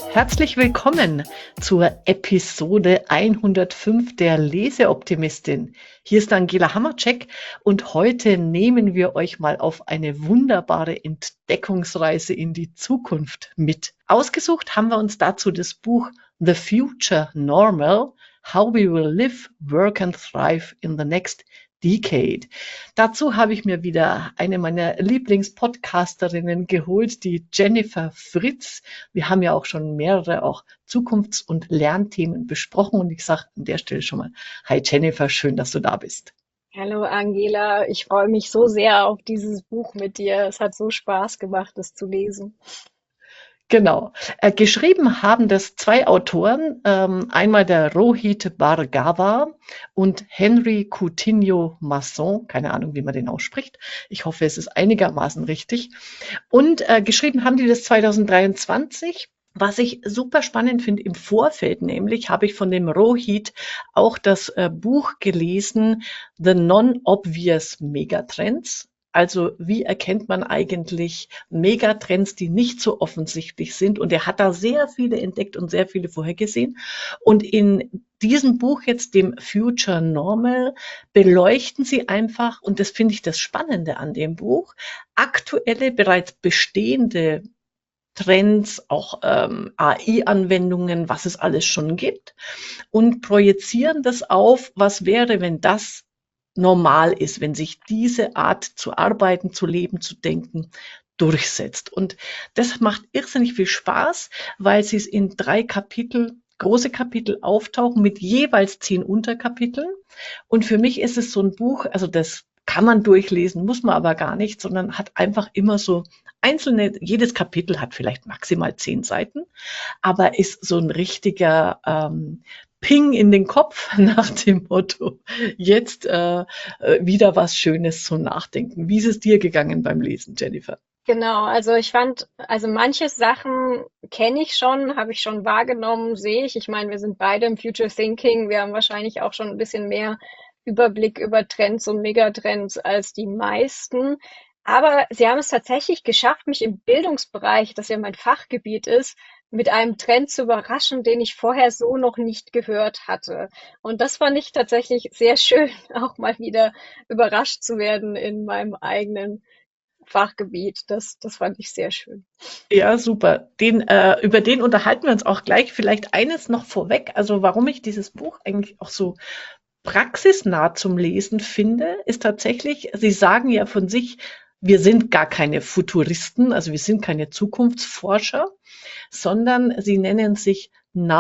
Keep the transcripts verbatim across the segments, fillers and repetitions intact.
Herzlich willkommen zur Episode hundertfünf der Leseoptimistin. Hier ist Angela Hammercheck und heute nehmen wir euch mal auf eine wunderbare Entdeckungsreise in die Zukunft mit. Ausgesucht haben wir uns dazu das Buch The Future Normal: How We Will Live, Work and Thrive in the Next Decade. Dazu habe ich mir wieder eine meiner Lieblingspodcasterinnen geholt, die Jennifer Fritz. Wir haben ja auch schon mehrere auch Zukunfts- und Lernthemen besprochen und ich sage an der Stelle schon mal, hi Jennifer, schön, dass du da bist. Hallo Angela, ich freue mich so sehr auf dieses Buch mit dir. Es hat so Spaß gemacht, es zu lesen. Genau. Äh, geschrieben haben das zwei Autoren, ähm, einmal der Rohit Bhargava und Henry Coutinho Masson, keine Ahnung, wie man den ausspricht. Ich hoffe, es ist einigermaßen richtig. Und äh, geschrieben haben die das zwanzig dreiundzwanzig. Was ich super spannend finde, im Vorfeld nämlich habe ich von dem Rohit auch das äh, Buch gelesen, The Non-Obvious Megatrends. Also wie erkennt man eigentlich Megatrends, die nicht so offensichtlich sind? Und er hat da sehr viele entdeckt und sehr viele vorhergesehen. Und in diesem Buch jetzt, dem Future Normal, beleuchten sie einfach, und das finde ich das Spannende an dem Buch, aktuelle, bereits bestehende Trends, auch ähm, A I-Anwendungen, was es alles schon gibt, und projizieren das auf, was wäre, wenn das normal ist, wenn sich diese Art zu arbeiten, zu leben, zu denken durchsetzt. Und das macht irrsinnig viel Spaß, weil sie es in drei Kapitel, große Kapitel auftauchen mit jeweils zehn Unterkapiteln. Und für mich ist es so ein Buch, also das kann man durchlesen, muss man aber gar nicht, sondern hat einfach immer so einzelne, jedes Kapitel hat vielleicht maximal zehn Seiten, aber ist so ein richtiger ähm, Ping in den Kopf nach dem Motto, jetzt äh, äh, wieder was Schönes zum Nachdenken. Wie ist es dir gegangen beim Lesen, Jennifer? Genau, also ich fand, also manche Sachen kenne ich schon, habe ich schon wahrgenommen, sehe ich. Ich meine, wir sind beide im Future Thinking. Wir haben wahrscheinlich auch schon ein bisschen mehr Überblick über Trends und Megatrends als die meisten. Aber sie haben es tatsächlich geschafft, mich im Bildungsbereich, das ja mein Fachgebiet ist, mit einem Trend zu überraschen, den ich vorher so noch nicht gehört hatte. Und das fand ich tatsächlich sehr schön, auch mal wieder überrascht zu werden in meinem eigenen Fachgebiet. Das, das fand ich sehr schön. Ja, super. Den, äh, über den unterhalten wir uns auch gleich. Vielleicht eines noch vorweg. Also warum ich dieses Buch eigentlich auch so praxisnah zum Lesen finde, ist tatsächlich, Sie sagen ja von sich, wir sind gar keine Futuristen, also wir sind keine Zukunftsforscher, sondern Sie nennen sich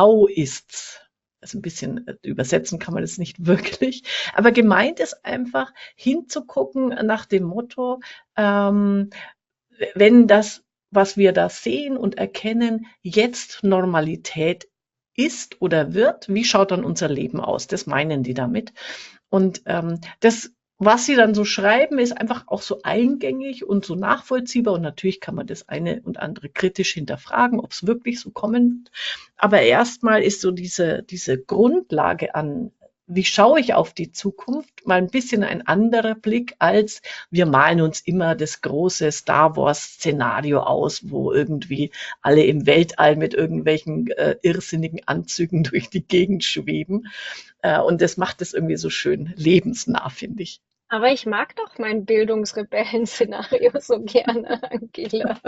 Nowists. Also ein bisschen äh, übersetzen kann man das nicht wirklich. Aber gemeint ist einfach hinzugucken nach dem Motto, ähm, wenn das, was wir da sehen und erkennen, jetzt Normalität ist oder wird, wie schaut dann unser Leben aus? Das meinen die damit. Und ähm, das, was sie dann so schreiben, ist einfach auch so eingängig und so nachvollziehbar. Und natürlich kann man das eine und andere kritisch hinterfragen, ob es wirklich so kommen wird. Aber erstmal ist so diese, diese Grundlage an, wie schaue ich auf die Zukunft, mal ein bisschen ein anderer Blick als wir malen uns immer das große Star Wars-Szenario aus, wo irgendwie alle im Weltall mit irgendwelchen äh, irrsinnigen Anzügen durch die Gegend schweben. Äh, und das macht es irgendwie so schön lebensnah, finde ich. Aber ich mag doch mein Bildungsrebellen-Szenario so gerne, Angela.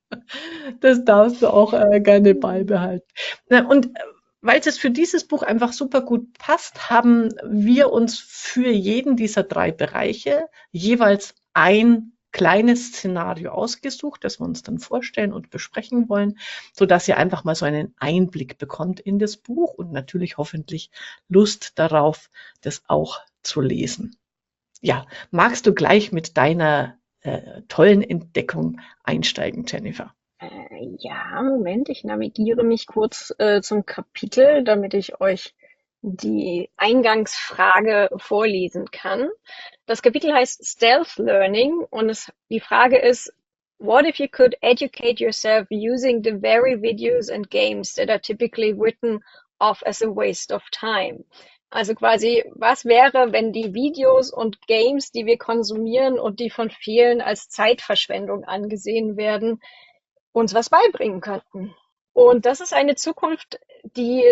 Das darfst du auch äh, gerne beibehalten. Na, und äh, weil es für dieses Buch einfach super gut passt, haben wir uns für jeden dieser drei Bereiche jeweils ein kleines Szenario ausgesucht, das wir uns dann vorstellen und besprechen wollen, sodass ihr einfach mal so einen Einblick bekommt in das Buch und natürlich hoffentlich Lust darauf, das auch zu lesen. Ja, magst du gleich mit deiner äh, tollen Entdeckung einsteigen, Jennifer? Äh, ja, Moment, ich navigiere mich kurz äh, zum Kapitel, damit ich euch die Eingangsfrage vorlesen kann. Das Kapitel heißt Stealth Learning und es, die Frage ist, what if you could educate yourself using the very videos and games that are typically written off as a waste of time? Also quasi, was wäre, wenn die Videos und Games, die wir konsumieren und die von vielen als Zeitverschwendung angesehen werden, uns was beibringen könnten? Und das ist eine Zukunft, die,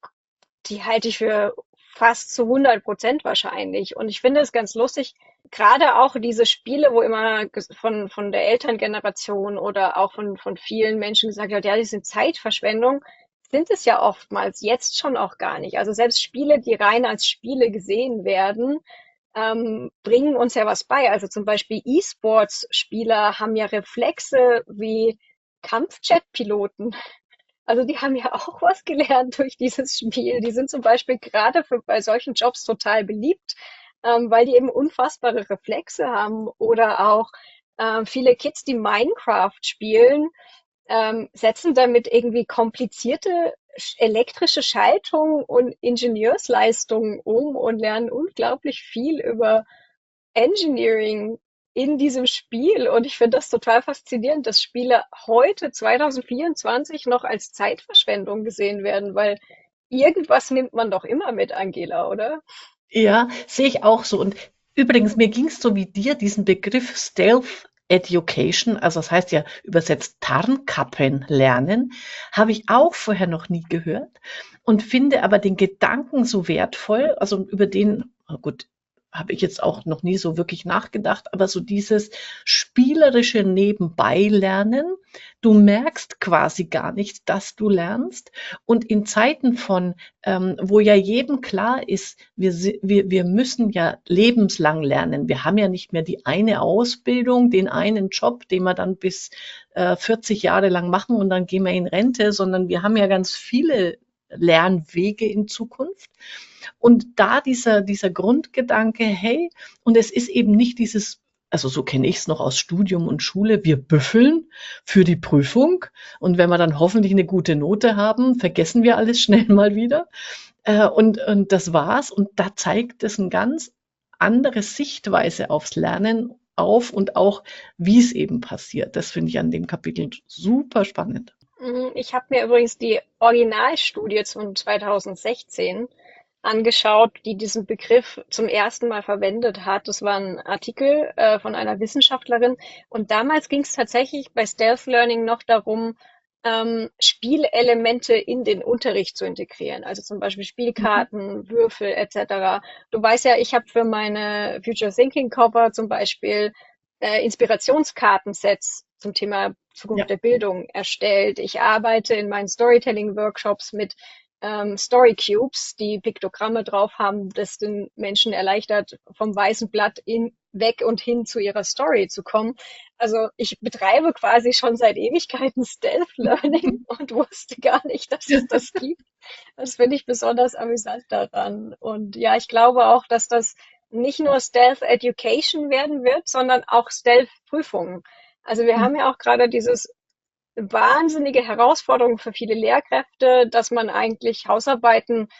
die halte ich für fast zu hundert Prozent wahrscheinlich. Und ich finde es ganz lustig, gerade auch diese Spiele, wo immer ges- von, von der Elterngeneration oder auch von, von vielen Menschen gesagt wird, ja, die sind Zeitverschwendung, sind es ja oftmals jetzt schon auch gar nicht. Also selbst Spiele, die rein als Spiele gesehen werden, ähm, bringen uns ja was bei. Also zum Beispiel E-Sports-Spieler haben ja Reflexe wie Kampfjet-Piloten. Also die haben ja auch was gelernt durch dieses Spiel. Die sind zum Beispiel gerade für, bei solchen Jobs total beliebt, ähm, weil die eben unfassbare Reflexe haben. Oder auch ähm, viele Kids, die Minecraft spielen, ähm, setzen damit irgendwie komplizierte sch- elektrische Schaltungen und Ingenieursleistungen um und lernen unglaublich viel über Engineering in diesem Spiel. Und ich finde das total faszinierend, dass Spiele heute zwanzig vierundzwanzig noch als Zeitverschwendung gesehen werden, weil irgendwas nimmt man doch immer mit, Angela, oder? Ja, sehe ich auch so. Und übrigens, mir ging es so wie dir, diesen Begriff Stealth Education, also das heißt ja übersetzt Tarnkappen lernen, habe ich auch vorher noch nie gehört und finde aber den Gedanken so wertvoll, also über den, na gut, habe ich jetzt auch noch nie so wirklich nachgedacht, aber so dieses spielerische Nebenbei-Lernen, du merkst quasi gar nicht, dass du lernst. Und in Zeiten von ähm, wo ja jedem klar ist, wir, wir, wir müssen ja lebenslang lernen. Wir haben ja nicht mehr die eine Ausbildung, den einen Job, den wir dann bis äh, vierzig Jahre lang machen und dann gehen wir in Rente, sondern wir haben ja ganz viele Lernwege in Zukunft. Und da dieser, dieser Grundgedanke, hey, und es ist eben nicht dieses, also so kenne ich es noch aus Studium und Schule, wir büffeln für die Prüfung und wenn wir dann hoffentlich eine gute Note haben, vergessen wir alles schnell mal wieder. Äh, und, und das war's. Und da zeigt es eine ganz andere Sichtweise aufs Lernen auf und auch, wie es eben passiert. Das finde ich an dem Kapitel super spannend. Mhm. Ich habe mir übrigens die Originalstudie von zweitausendsechzehn angeschaut, die diesen Begriff zum ersten Mal verwendet hat. Das war ein Artikel äh, von einer Wissenschaftlerin. Und damals ging es tatsächlich bei Stealth Learning noch darum, ähm, Spielelemente in den Unterricht zu integrieren. Also zum Beispiel Mhm. Spielkarten, Würfel et cetera. Du weißt ja, ich habe für meine Future Thinking Cover zum Beispiel äh, Inspirationskartensets zum Thema Zukunft Ja. der Bildung erstellt. Ich arbeite in meinen Storytelling-Workshops mit ähm, Story Cubes, die Piktogramme drauf haben, das den Menschen erleichtert, vom weißen Blatt in, weg und hin zu ihrer Story zu kommen. Also ich betreibe quasi schon seit Ewigkeiten Stealth Learning und wusste gar nicht, dass es das gibt. Das finde ich besonders amüsant daran. Und ja, ich glaube auch, dass das nicht nur Stealth Education werden wird, sondern auch Stealth Prüfungen. Also wir haben ja auch gerade dieses wahnsinnige Herausforderung für viele Lehrkräfte, dass man eigentlich Hausarbeiten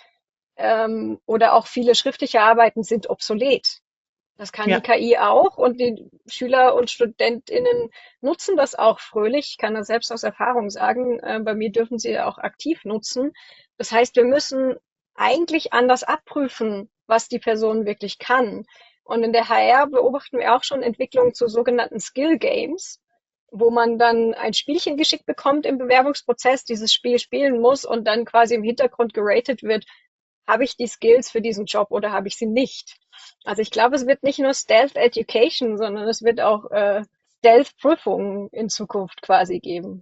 ähm, oder auch viele schriftliche Arbeiten sind obsolet. Das kann die Ja. K I auch und die Schüler und StudentInnen nutzen das auch fröhlich. Ich kann das selbst aus Erfahrung sagen. Äh, bei mir dürfen sie auch aktiv nutzen. Das heißt, wir müssen eigentlich anders abprüfen, was die Person wirklich kann. Und in der H R beobachten wir auch schon Entwicklungen zu sogenannten Skill Games, wo man dann ein Spielchen geschickt bekommt im Bewerbungsprozess, dieses Spiel spielen muss und dann quasi im Hintergrund geratet wird, habe ich die Skills für diesen Job oder habe ich sie nicht? Also ich glaube, es wird nicht nur Stealth Education, sondern es wird auch äh, Stealth Prüfungen in Zukunft quasi geben.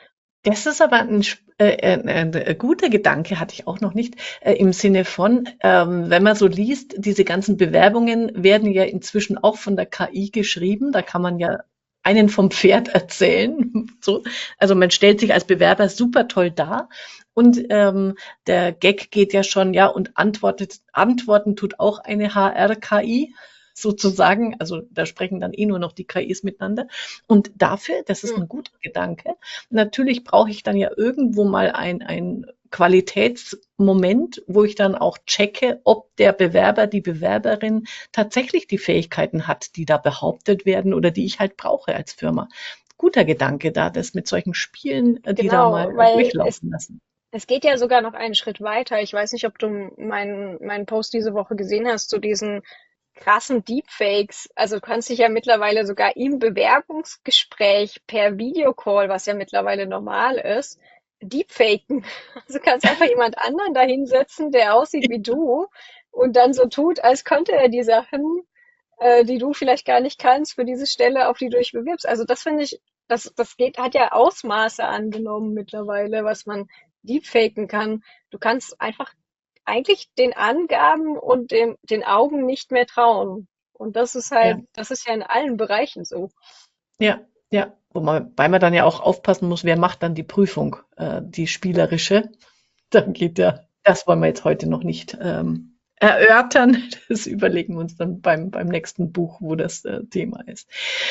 Das ist aber ein, sp- äh, äh, ein, äh, guter Gedanke, hatte ich auch noch nicht, äh, im Sinne von, ähm, wenn man so liest, diese ganzen Bewerbungen werden ja inzwischen auch von der K I geschrieben. Da kann man ja einen vom Pferd erzählen. So. Also man stellt sich als Bewerber super toll dar. Und ähm, der Gag geht ja schon, ja, und antwortet, antworten tut auch eine H R-K I sozusagen. Also da sprechen dann eh nur noch die K Is miteinander. Und dafür, das ist Hm. ein guter Gedanke, natürlich brauche ich dann ja irgendwo mal ein, ein Qualitätsmoment, wo ich dann auch checke, ob der Bewerber, die Bewerberin tatsächlich die Fähigkeiten hat, die da behauptet werden oder die ich halt brauche als Firma. Guter Gedanke da, das mit solchen Spielen, äh, die da Genau, mal äh, weil es, durchlaufen lassen. es geht ja sogar noch einen Schritt weiter. Ich weiß nicht, ob du meinen meinen Post diese Woche gesehen hast zu diesen krassen Deepfakes. Also du kannst dich ja mittlerweile sogar im Bewerbungsgespräch per Videocall, was ja mittlerweile normal ist, deepfaken. Also du kannst einfach jemand anderen da hinsetzen, der aussieht wie du und dann so tut, als könnte er die Sachen, äh, die du vielleicht gar nicht kannst, für diese Stelle, auf die du dich bewirbst. Also das finde ich, das, das geht, hat ja Ausmaße angenommen mittlerweile, was man deepfaken kann. Du kannst einfach eigentlich den Angaben und dem, den Augen nicht mehr trauen. Und das ist Ja, halt, das ist ja in allen Bereichen so. ja, ja. Wobei man dann ja auch aufpassen muss, wer macht dann die Prüfung, äh, die spielerische. Dann geht ja, das wollen wir jetzt heute noch nicht ähm, erörtern. Das überlegen wir uns dann beim, beim nächsten Buch, wo das äh, Thema ist.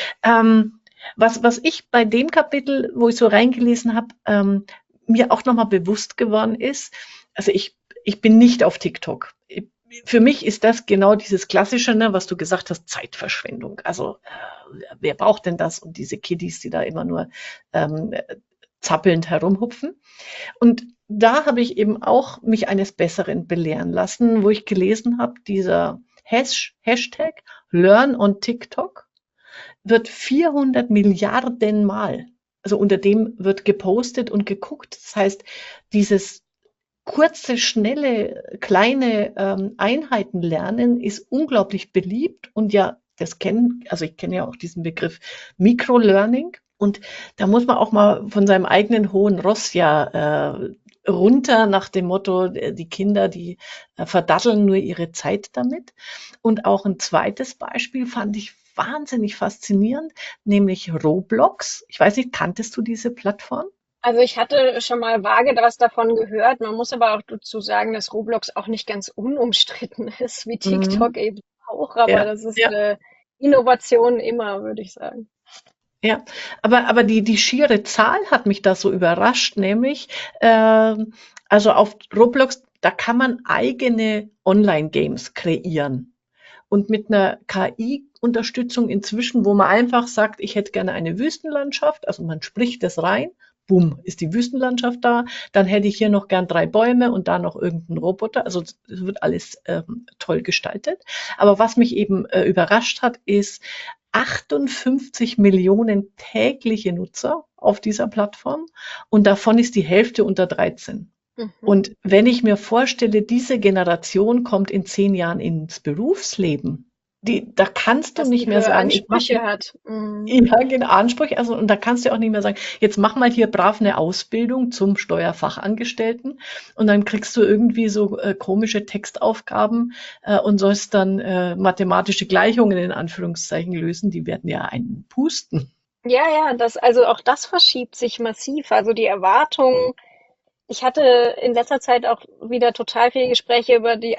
Ähm, was, was ich bei dem Kapitel, wo ich so reingelesen habe, ähm, mir auch nochmal bewusst geworden ist, also ich, ich bin nicht auf TikTok. Für mich ist das genau dieses Klassische, ne, was du gesagt hast, Zeitverschwendung. Also äh, wer braucht denn das? Und diese Kiddies, die da immer nur ähm, zappelnd herumhupfen. Und da habe ich eben auch mich eines Besseren belehren lassen, wo ich gelesen habe, dieser Hash Hashtag Learn on TikTok wird vierhundert Milliarden Mal, also unter dem wird gepostet und geguckt. Das heißt, dieses kurze, schnelle, kleine ähm, Einheiten lernen ist unglaublich beliebt und ja, das kennen, also ich kenne ja auch diesen Begriff Microlearning und da muss man auch mal von seinem eigenen hohen Ross ja äh, runter nach dem Motto, äh, die Kinder, die äh, verdatteln nur ihre Zeit damit. Und auch ein zweites Beispiel fand ich wahnsinnig faszinierend, nämlich Roblox. Ich weiß nicht, kanntest du diese Plattform? Also ich hatte schon mal vage was davon gehört. Man muss aber auch dazu sagen, dass Roblox auch nicht ganz unumstritten ist, wie TikTok Mhm. eben auch. Aber Ja, das ist ja. eine Innovation immer, würde ich sagen. Ja, aber aber die die schiere Zahl hat mich da so überrascht, nämlich, ähm, also auf Roblox, da kann man eigene Online-Games kreieren. Und mit einer K I-Unterstützung inzwischen, wo man einfach sagt, ich hätte gerne eine Wüstenlandschaft, also man spricht das rein, bumm, ist die Wüstenlandschaft da, dann hätte ich hier noch gern drei Bäume und da noch irgendeinen Roboter. Also es wird alles ähm, toll gestaltet. Aber was mich eben äh, überrascht hat, ist achtundfünfzig Millionen tägliche Nutzer auf dieser Plattform und davon ist die Hälfte unter dreizehn. Mhm. Und wenn ich mir vorstelle, diese Generation kommt in zehn Jahren ins Berufsleben, die, da kannst du Dass nicht die mehr höhere sagen, ich mache Ansprüche hat. Mhm. ja, genau, Ansprüche, also und da kannst du auch nicht mehr sagen: „Jetzt mach mal hier brav eine Ausbildung zum Steuerfachangestellten“ und dann kriegst du irgendwie so, äh, komische Textaufgaben, äh, und sollst dann, äh, mathematische Gleichungen in Anführungszeichen lösen, die werden ja einen pusten. Ja, ja, das, also auch das verschiebt sich massiv. Also die Erwartungen. Ich hatte in letzter Zeit auch wieder total viele Gespräche über die,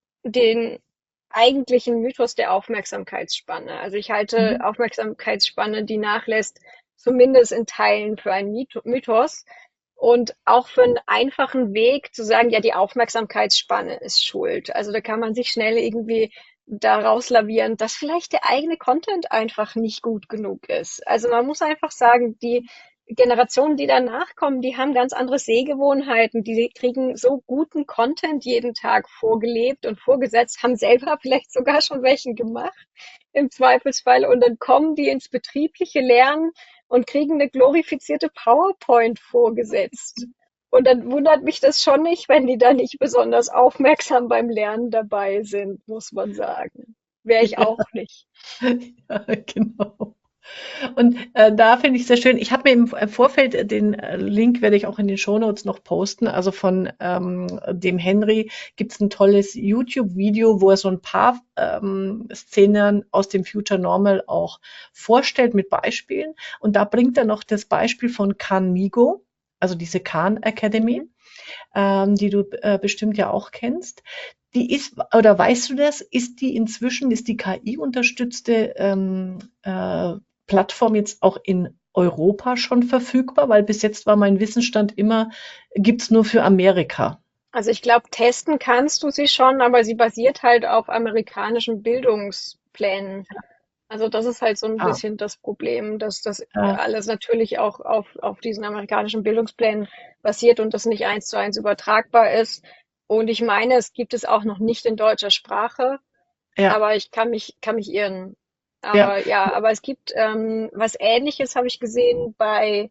den eigentlichen Mythos der Aufmerksamkeitsspanne. Also ich halte Mhm. Aufmerksamkeitsspanne, die nachlässt, zumindest in Teilen für einen Mytho- Mythos und auch für einen einfachen Weg zu sagen, ja, die Aufmerksamkeitsspanne ist schuld. Also da kann man sich schnell irgendwie daraus lavieren, dass vielleicht der eigene Content einfach nicht gut genug ist. Also man muss einfach sagen, die Generationen, die danach kommen, die haben ganz andere Sehgewohnheiten. Die kriegen so guten Content jeden Tag vorgelebt und vorgesetzt, haben selber vielleicht sogar schon welchen gemacht im Zweifelsfall. Und dann kommen die ins betriebliche Lernen und kriegen eine glorifizierte PowerPoint vorgesetzt. Und dann wundert mich das schon nicht, wenn die da nicht besonders aufmerksam beim Lernen dabei sind, muss man sagen. Wäre ich auch nicht. Ja, genau. Und äh, da finde ich sehr schön. Ich habe mir im äh, Vorfeld äh, den äh, Link werde ich auch in den Shownotes noch posten. Also von ähm, dem Henry gibt es ein tolles YouTube-Video, wo er so ein paar ähm, Szenen aus dem Future Normal auch vorstellt mit Beispielen. Und da bringt er noch das Beispiel von Khan Migo, also diese Khan Academy, Mhm. ähm, die du äh, bestimmt ja auch kennst. Die ist, oder weißt du das, ist die inzwischen, ist die K I-unterstützte ähm, äh, Plattform jetzt auch in Europa schon verfügbar? Weil bis jetzt war mein Wissensstand immer, gibt's nur für Amerika. Also ich glaube, testen kannst du sie schon, aber sie basiert halt auf amerikanischen Bildungsplänen. Also das ist halt so ein Ah, bisschen das Problem, dass das ah, alles natürlich auch auf, auf diesen amerikanischen Bildungsplänen basiert und das nicht eins zu eins übertragbar ist. Und ich meine, es gibt es auch noch nicht in deutscher Sprache, ja, aber ich kann mich, kann mich irren. ja. Aber ja, aber es gibt ähm, was Ähnliches, habe ich gesehen, bei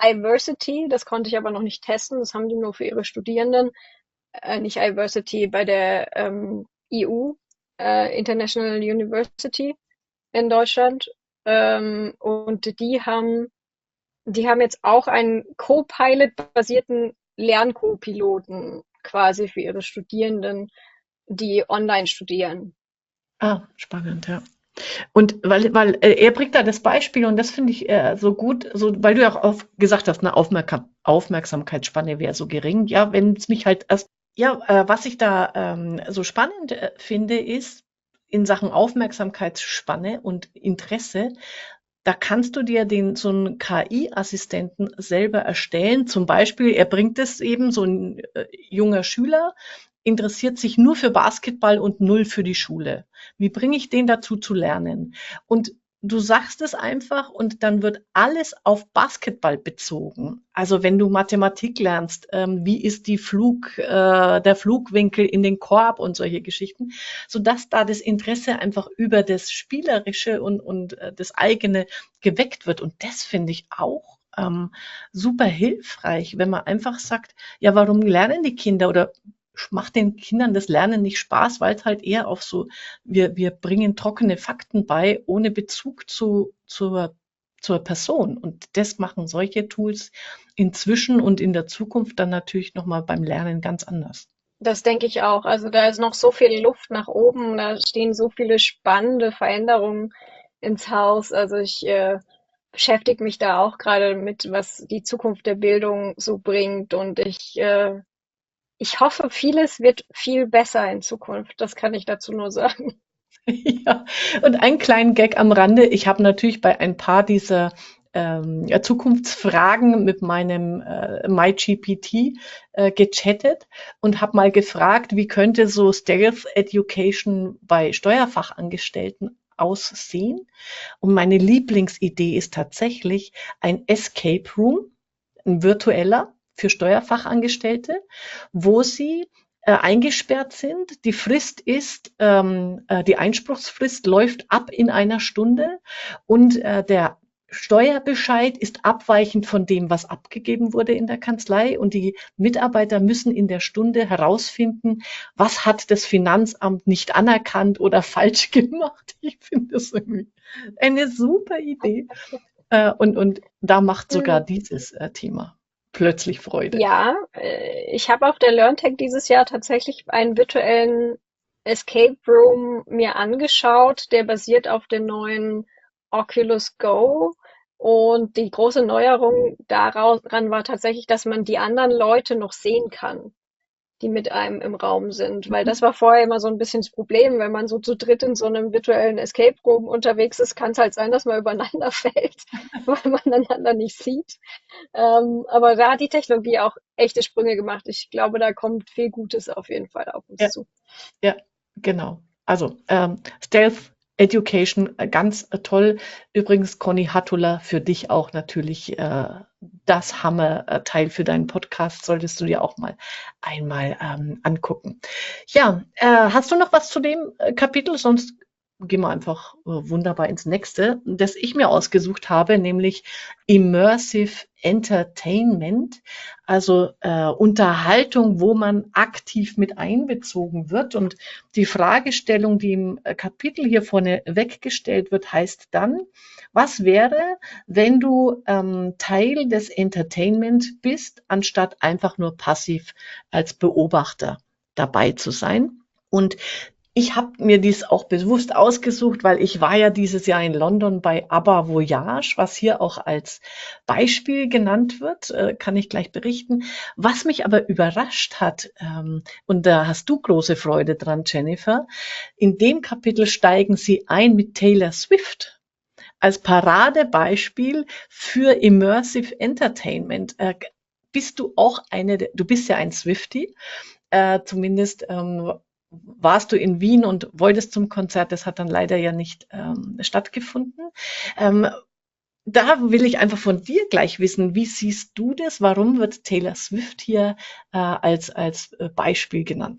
iVersity, das konnte ich aber noch nicht testen, das haben die nur für ihre Studierenden, äh, nicht iVersity, bei der ähm, I U, äh, International University in Deutschland. Ähm, und die haben, die haben jetzt auch einen Copilot-basierten Lernco-Piloten quasi für ihre Studierenden, die online studieren. Ah, spannend, ja. Und weil, weil äh, er bringt da das Beispiel und das finde ich äh, so gut, so, weil du ja auch auf, gesagt hast, eine Aufmerksam Aufmerksamkeitsspanne wäre so gering. Ja, wenn es mich halt erst, ja, äh, was ich da ähm, so spannend äh, finde, ist in Sachen Aufmerksamkeitsspanne und Interesse, da kannst du dir den, so einen K I-Assistenten selber erstellen. Zum Beispiel, er bringt es eben, so ein äh, junger Schüler interessiert sich nur für Basketball und null für die Schule. Wie bringe ich den dazu zu lernen? Und du sagst es einfach und dann wird alles auf Basketball bezogen. Also wenn du Mathematik lernst, ähm, wie ist die Flug, äh, der Flugwinkel in den Korb und solche Geschichten, sodass da das Interesse einfach über das Spielerische und, und äh, das eigene geweckt wird. Und das finde ich auch ähm, super hilfreich, wenn man einfach sagt, ja, warum lernen die Kinder oder macht den Kindern das Lernen nicht Spaß, weil es halt eher auf so, wir, wir bringen trockene Fakten bei, ohne Bezug zu, zur, zur Person. Und das machen solche Tools inzwischen und in der Zukunft dann natürlich nochmal beim Lernen ganz anders. Das denke ich auch. Also da ist noch so viel Luft nach oben, da stehen so viele spannende Veränderungen ins Haus. Also ich äh, beschäftige mich da auch gerade mit, was die Zukunft der Bildung so bringt. Und ich, äh, ich hoffe, vieles wird viel besser in Zukunft. Das kann ich dazu nur sagen. Ja, und einen kleinen Gag am Rande. Ich habe natürlich bei ein paar dieser ähm, ja, Zukunftsfragen mit meinem äh, MyGPT äh, gechattet und habe mal gefragt, wie könnte so Stealth Education bei Steuerfachangestellten aussehen? Und meine Lieblingsidee ist tatsächlich ein Escape Room, ein virtueller für Steuerfachangestellte, wo sie äh, eingesperrt sind. Die Frist ist, ähm, äh, die Einspruchsfrist läuft ab in einer Stunde und äh, der Steuerbescheid ist abweichend von dem, was abgegeben wurde in der Kanzlei und die Mitarbeiter müssen in der Stunde herausfinden, was hat das Finanzamt nicht anerkannt oder falsch gemacht. Ich finde das irgendwie eine super Idee. Äh, und, und da macht sogar Hm. dieses äh, Thema plötzlich Freude. Ja, äh, ich habe auf der LearnTech dieses Jahr tatsächlich einen virtuellen Escape Room mir angeschaut, der basiert auf den neuen Oculus Go. Und die große Neuerung daran war tatsächlich, dass man die anderen Leute noch sehen kann, die mit einem im Raum sind. Weil das war vorher immer so ein bisschen das Problem, wenn man so zu dritt in so einem virtuellen Escape Room unterwegs ist, kann es halt sein, dass man übereinander fällt, weil man einander nicht sieht. Ähm, aber da hat die Technologie auch echte Sprünge gemacht. Ich glaube, da kommt viel Gutes auf jeden Fall auf uns Ja, zu. ja, genau. Also ähm, Stealth Education, äh, ganz äh, toll. Übrigens, Conny Hattula, für dich auch natürlich äh, das Hammer-Teil für deinen Podcast, solltest du dir auch mal einmal ähm, angucken. Ja, äh, hast du noch was zu dem äh, Kapitel? Sonst gehen wir einfach äh, wunderbar ins nächste, das ich mir ausgesucht habe, nämlich Immersive Entertainment, also äh, Unterhaltung, wo man aktiv mit einbezogen wird. Und die Fragestellung, die im äh, Kapitel hier vorne weggestellt wird, heißt dann, was wäre, wenn du ähm, Teil des Entertainment bist, anstatt einfach nur passiv als Beobachter dabei zu sein? Und ich habe mir dies auch bewusst ausgesucht, weil ich war ja dieses Jahr in London bei ABBA Voyage, was hier auch als Beispiel genannt wird, äh, kann ich gleich berichten. Was mich aber überrascht hat, ähm, und da hast du große Freude dran, Jennifer, in dem Kapitel steigen sie ein mit Taylor Swift als Paradebeispiel für Immersive Entertainment. Äh, bist du auch eine, du bist ja ein Swiftie, äh, zumindest ähm, warst du in Wien und wolltest zum Konzert, das hat dann leider ja nicht ähm, stattgefunden. Ähm, Da will ich einfach von dir gleich wissen, wie siehst du das? Warum wird Taylor Swift hier äh, als, als äh, Beispiel genannt?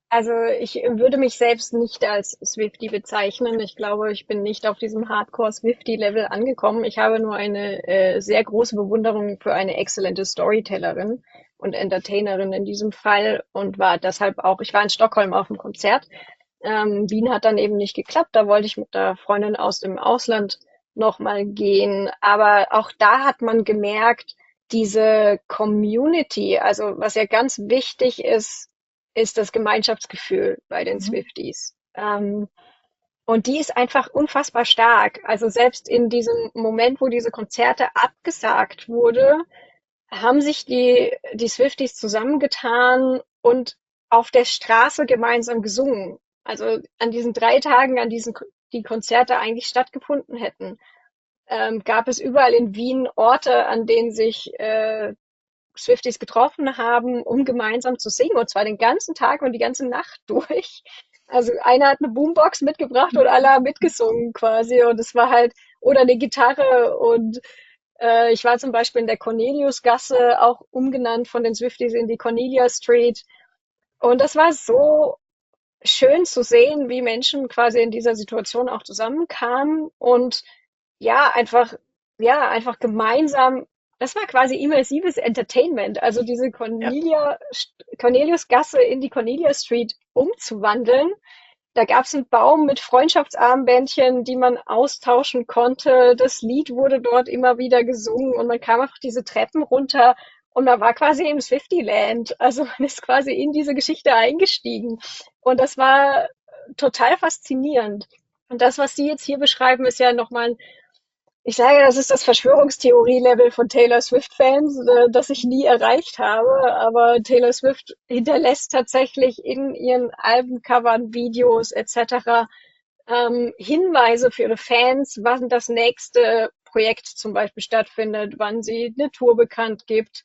Also ich würde mich selbst nicht als Swiftie bezeichnen. Ich glaube, ich bin nicht auf diesem Hardcore-Swiftie-Level angekommen. Ich habe nur eine äh, sehr große Bewunderung für eine exzellente Storytellerin und Entertainerin in diesem Fall und war deshalb auch, ich war in Stockholm auf dem Konzert. Ähm, Wien hat dann eben nicht geklappt. Da wollte ich mit der Freundin aus dem Ausland nochmal gehen. Aber auch da hat man gemerkt, diese Community, also was ja ganz wichtig ist, ist das Gemeinschaftsgefühl bei den Mhm. Swifties. Ähm, und die ist einfach unfassbar stark. Also selbst in diesem Moment, wo diese Konzerte abgesagt wurde, haben sich die, die Swifties zusammengetan und auf der Straße gemeinsam gesungen. Also an diesen drei Tagen, an diesen die Konzerte eigentlich stattgefunden hätten, ähm, gab es überall in Wien Orte, an denen sich äh, Swifties getroffen haben, um gemeinsam zu singen, und zwar den ganzen Tag und die ganze Nacht durch. Also einer hat eine Boombox mitgebracht und alle haben mitgesungen quasi und es war halt, oder eine Gitarre und äh, ich war zum Beispiel in der Corneliusgasse, auch umgenannt von den Swifties in die Cornelia Street, und das war so schön zu sehen, wie Menschen quasi in dieser Situation auch zusammenkamen und ja, einfach, ja, einfach gemeinsam, das war quasi immersives Entertainment, also diese Ja. Cornelia, Corneliusgasse in die Cornelia Street umzuwandeln. Da gab es einen Baum mit Freundschaftsarmbändchen, die man austauschen konnte. Das Lied wurde dort immer wieder gesungen und man kam einfach diese Treppen runter und man war quasi im Swiftie-Land. Also man ist quasi in diese Geschichte eingestiegen. Und das war total faszinierend. Und das, was Sie jetzt hier beschreiben, ist ja nochmal, ich sage, das ist das Verschwörungstheorie-Level von Taylor Swift-Fans, äh, das ich nie erreicht habe. Aber Taylor Swift hinterlässt tatsächlich in ihren Albencovern, Videos et cetera ähm, Hinweise für ihre Fans, wann das nächste Projekt zum Beispiel stattfindet, wann sie eine Tour bekannt gibt,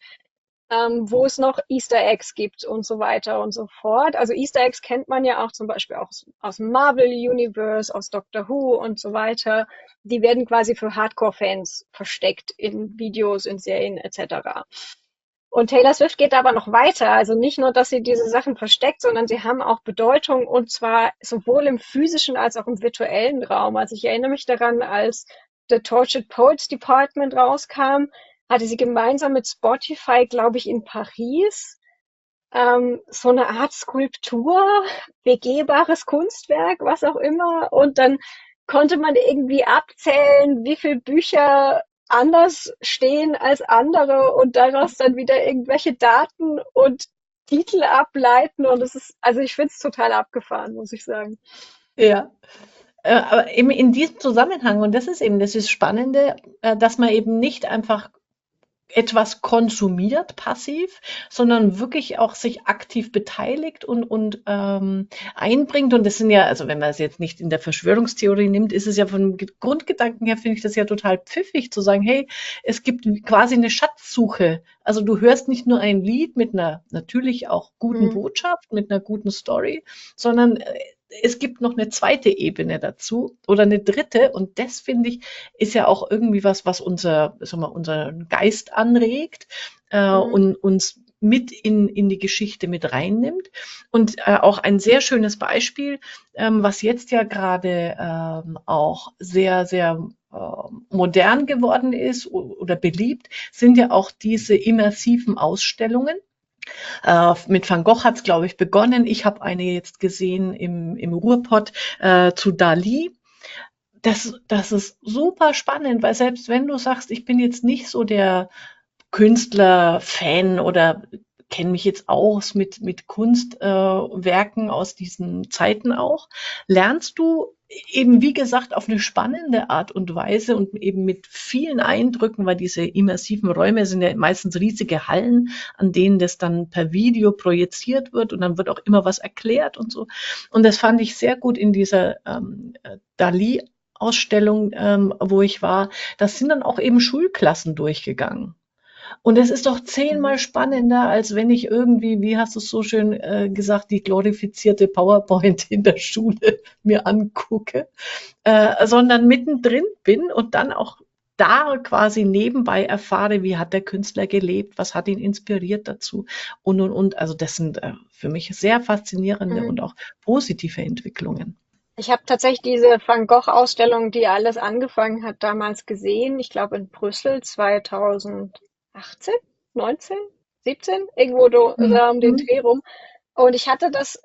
ähm, wo es noch Easter Eggs gibt und so weiter und so fort. Also Easter Eggs kennt man ja auch zum Beispiel auch aus, aus dem Marvel Universe, aus Doctor Who und so weiter. Die werden quasi für Hardcore-Fans versteckt in Videos, in Serien et cetera. Und Taylor Swift geht aber noch weiter. Also nicht nur, dass sie diese Sachen versteckt, sondern sie haben auch Bedeutung, und zwar sowohl im physischen als auch im virtuellen Raum. Also ich erinnere mich daran, als The Tortured Poets Department rauskam, hatte sie gemeinsam mit Spotify, glaube ich, in Paris ähm, so eine Art Skulptur, begehbares Kunstwerk, was auch immer. Und dann konnte man irgendwie abzählen, wie viele Bücher anders stehen als andere und daraus dann wieder irgendwelche Daten und Titel ableiten. Und es ist, also ich finde es total abgefahren, muss ich sagen. Ja. Äh, aber eben in diesem Zusammenhang, und das ist eben das ist Spannende, äh, dass man eben nicht einfach etwas konsumiert, passiv, sondern wirklich auch sich aktiv beteiligt und, und ähm, einbringt. Und das sind ja, also wenn man es jetzt nicht in der Verschwörungstheorie nimmt, ist es ja vom Grundgedanken her, finde ich das ja total pfiffig zu sagen, hey, es gibt quasi eine Schatzsuche. Also du hörst nicht nur ein Lied mit einer natürlich auch guten Hm. Botschaft, mit einer guten Story, sondern äh, es gibt noch eine zweite Ebene dazu oder eine dritte. Und das finde ich, ist ja auch irgendwie was, was unser, sagen wir, unseren Geist anregt äh, Hm. und uns mit in, in die Geschichte mit reinnimmt. Und äh, auch ein sehr schönes Beispiel, ähm, was jetzt ja gerade ähm, auch sehr, sehr äh, modern geworden ist oder beliebt, sind ja auch diese immersiven Ausstellungen. Äh, mit Van Gogh hat es, glaube ich, begonnen. Ich habe eine jetzt gesehen im, im Ruhrpott äh, zu Dali. Das, das ist super spannend, weil selbst wenn du sagst, ich bin jetzt nicht so der Künstler-Fan oder kenne mich jetzt aus mit, mit Kunstwerken äh, Werken aus diesen Zeiten auch, lernst du eben, wie gesagt, auf eine spannende Art und Weise und eben mit vielen Eindrücken, weil diese immersiven Räume sind ja meistens riesige Hallen, an denen das dann per Video projiziert wird und dann wird auch immer was erklärt und so. Und das fand ich sehr gut in dieser ähm, Dali Ausstellung, ähm, wo ich war. Das sind dann auch eben Schulklassen durchgegangen. Und es ist doch Mhm. zehnmal spannender, als wenn ich irgendwie, wie hast du es so schön äh, gesagt, die glorifizierte PowerPoint in der Schule mir angucke, äh, sondern mittendrin bin und dann auch da quasi nebenbei erfahre, wie hat der Künstler gelebt, was hat ihn inspiriert dazu und, und, und. Also das sind äh, für mich sehr faszinierende Mhm. und auch positive Entwicklungen. Ich habe tatsächlich diese Van Gogh-Ausstellung, die alles angefangen hat, damals gesehen. Ich glaube in Brüssel zweitausendachtzehn, neunzehn, siebzehn, irgendwo do- da um den Mhm. Dreh rum. Und ich hatte das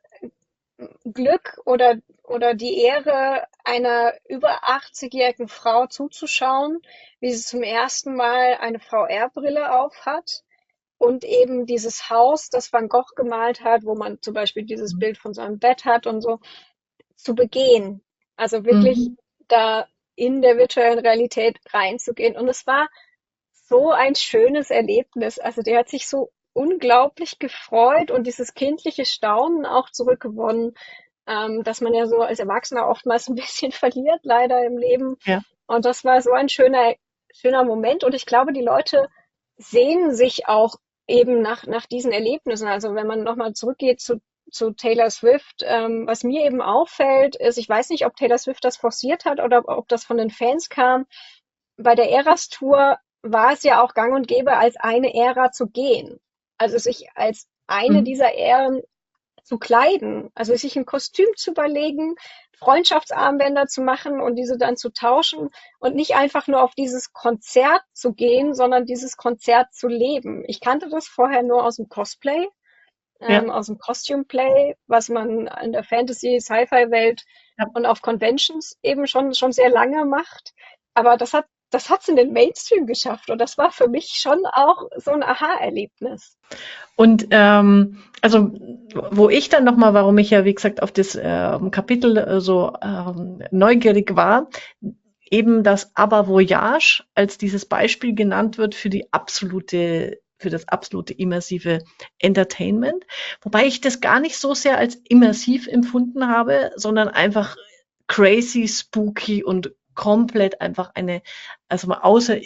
Glück oder, oder die Ehre, einer über achtzig-jährigen Frau zuzuschauen, wie sie zum ersten Mal eine V R-Brille auf hat und eben dieses Haus, das Van Gogh gemalt hat, wo man zum Beispiel dieses Bild von seinem Bett hat und so, zu begehen. Also wirklich Mhm. da in der virtuellen Realität reinzugehen. Und es war so ein schönes Erlebnis. Also der hat sich so unglaublich gefreut und dieses kindliche Staunen auch zurückgewonnen, ähm, dass man ja so als Erwachsener oftmals ein bisschen verliert, leider im Leben. Ja. Und das war so ein schöner, schöner Moment. Und ich glaube, die Leute sehnen sich auch eben nach, nach diesen Erlebnissen. Also wenn man nochmal zurückgeht zu, zu Taylor Swift, ähm, was mir eben auffällt, ist, ich weiß nicht, ob Taylor Swift das forciert hat oder ob das von den Fans kam. Bei der Eras Tour war es ja auch gang und gäbe, als eine Ära zu gehen. Also sich als eine Mhm. dieser Ähren zu kleiden, also sich ein Kostüm zu überlegen, Freundschaftsarmbänder zu machen und diese dann zu tauschen und nicht einfach nur auf dieses Konzert zu gehen, sondern dieses Konzert zu leben. Ich kannte das vorher nur aus dem Cosplay, ähm, Ja. aus dem Costume Play, was man in der Fantasy, Sci-Fi-Welt Ja. und auf Conventions eben schon, schon sehr lange macht. Aber das hat das hat's in den Mainstream geschafft und das war für mich schon auch so ein Aha-Erlebnis. Und ähm, also wo ich dann nochmal, warum ich ja wie gesagt auf das ähm, Kapitel äh, so ähm, neugierig war, eben das Aber Voyage als dieses Beispiel genannt wird für die absolute, für das absolute immersive Entertainment, wobei ich das gar nicht so sehr als immersiv empfunden habe, sondern einfach crazy, spooky und komplett einfach eine, also mal außer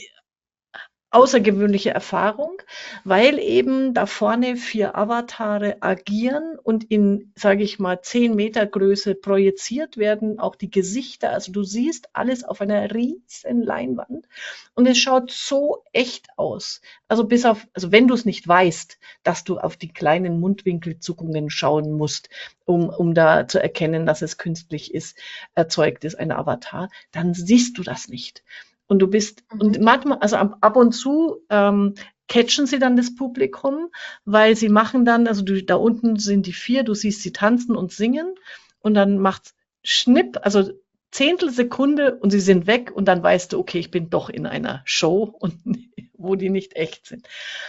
außergewöhnliche Erfahrung, weil eben da vorne vier Avatare agieren und in, sage ich mal, zehn Meter Größe projiziert werden, auch die Gesichter. Also du siehst alles auf einer riesen Leinwand und es schaut so echt aus. Also bis auf, also wenn du es nicht weißt, dass du auf die kleinen Mundwinkelzuckungen schauen musst, um, um da zu erkennen, dass es künstlich ist, erzeugt ist, ein Avatar, dann siehst du das nicht. Und du bist, und Mhm. manchmal, also ab, ab und zu ähm, catchen sie dann das Publikum, weil sie machen dann, also du, da unten sind die vier, du siehst sie tanzen und singen und dann macht's Schnipp, also Zehntelsekunde und sie sind weg und dann weißt du, okay, ich bin doch in einer Show und wo die nicht echt sind.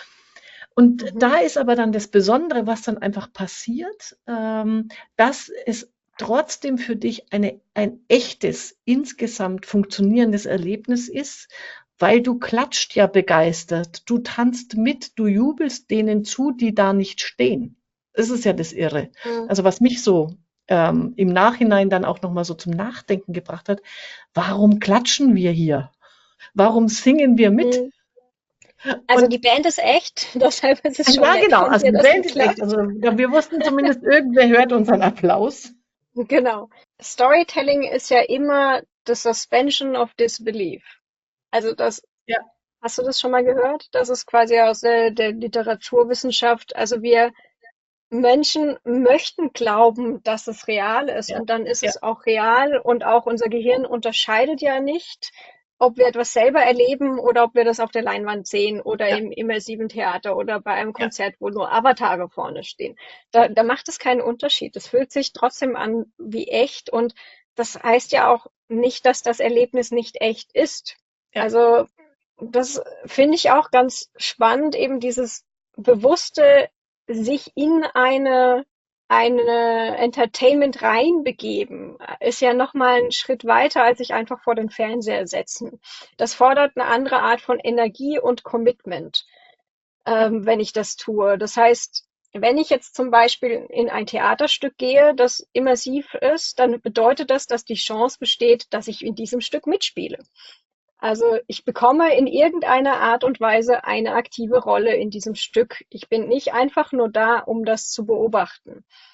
Und Mhm. da ist aber dann das Besondere, was dann einfach passiert, ähm, dass es trotzdem für dich eine, ein echtes, insgesamt funktionierendes Erlebnis ist, weil du klatscht ja begeistert, du tanzt mit, du jubelst denen zu, die da nicht stehen. Das ist ja das Irre. Mhm. Also was mich so ähm, im Nachhinein dann auch nochmal so zum Nachdenken gebracht hat, warum klatschen wir hier? Warum singen wir mit? Mhm. Also Und die Band ist echt, deshalb ist es schon ja, nett genau. von Also dir, die dass du Band ist echt. klappst. Also ja, wir wussten zumindest, irgendwer hört unseren Applaus. Genau. Storytelling ist ja immer the suspension of disbelief. Also das, Ja, hast du das schon mal gehört? Das ist quasi aus der, der Literaturwissenschaft. Also wir Menschen möchten glauben, dass es real ist ja, und dann ist ja, es auch real und auch unser Gehirn unterscheidet ja nicht, ob wir etwas selber erleben oder ob wir das auf der Leinwand sehen oder ja, im immersiven Theater oder bei einem ja, Konzert, wo nur Avatare vorne stehen. Da, da macht es keinen Unterschied. Es fühlt sich trotzdem an wie echt und das heißt ja auch nicht, dass das Erlebnis nicht echt ist. ja, Also das finde ich auch ganz spannend, eben dieses bewusste sich in eine eine Entertainment reinbegeben, ist ja noch mal 'n Schritt weiter, als sich einfach vor den Fernseher setzen. Das fordert eine andere Art von Energie und Commitment, ja, ähm, wenn ich das tue. Das heißt, wenn ich jetzt zum Beispiel in ein Theaterstück gehe, das immersiv ist, dann bedeutet das, dass die Chance besteht, dass ich in diesem Stück mitspiele. Also ich bekomme in irgendeiner Art und Weise eine aktive Rolle in diesem Stück. Ich bin nicht einfach nur da, um das zu beobachten.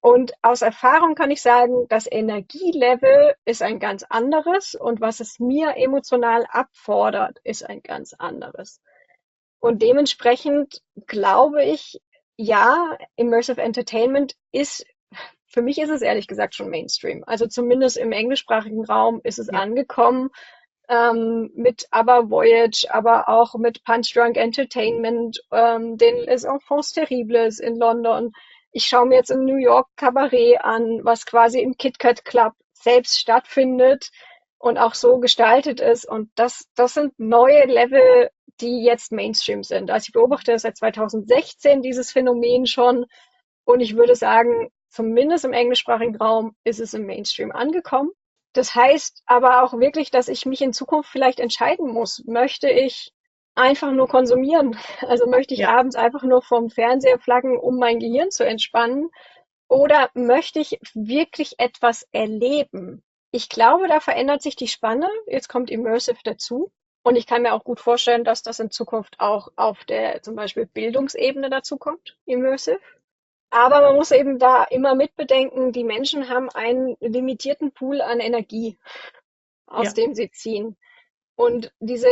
Und aus Erfahrung kann ich sagen, das Energielevel ist ein ganz anderes und was es mir emotional abfordert, ist ein ganz anderes. Und dementsprechend glaube ich, ja, Immersive Entertainment ist, für mich ist es ehrlich gesagt schon Mainstream. Also zumindest im englischsprachigen Raum ist es Ja, angekommen, ähm, mit aber Voyage, aber auch mit Punch Drunk Entertainment, ähm, den Les Enfants Terribles in London. Ich schaue mir jetzt in New York Cabaret an, was quasi im KitKat Club selbst stattfindet und auch so gestaltet ist. Und das, das sind neue Level, die jetzt Mainstream sind. Also ich beobachte seit zweitausendsechzehn dieses Phänomen schon und ich würde sagen, zumindest im englischsprachigen Raum ist es im Mainstream angekommen. Das heißt aber auch wirklich, dass ich mich in Zukunft vielleicht entscheiden muss. Möchte ich einfach nur konsumieren? Also möchte ich ja, abends einfach nur vorm Fernseher flaggen, um mein Gehirn zu entspannen? Oder möchte ich wirklich etwas erleben? Ich glaube, da verändert sich die Spanne. Jetzt kommt Immersive dazu. Und ich kann mir auch gut vorstellen, dass das in Zukunft auch auf der zum Beispiel Bildungsebene dazu kommt, Immersive. Aber man muss eben da immer mitbedenken, die Menschen haben einen limitierten Pool an Energie, aus ja. dem sie ziehen. Und diese,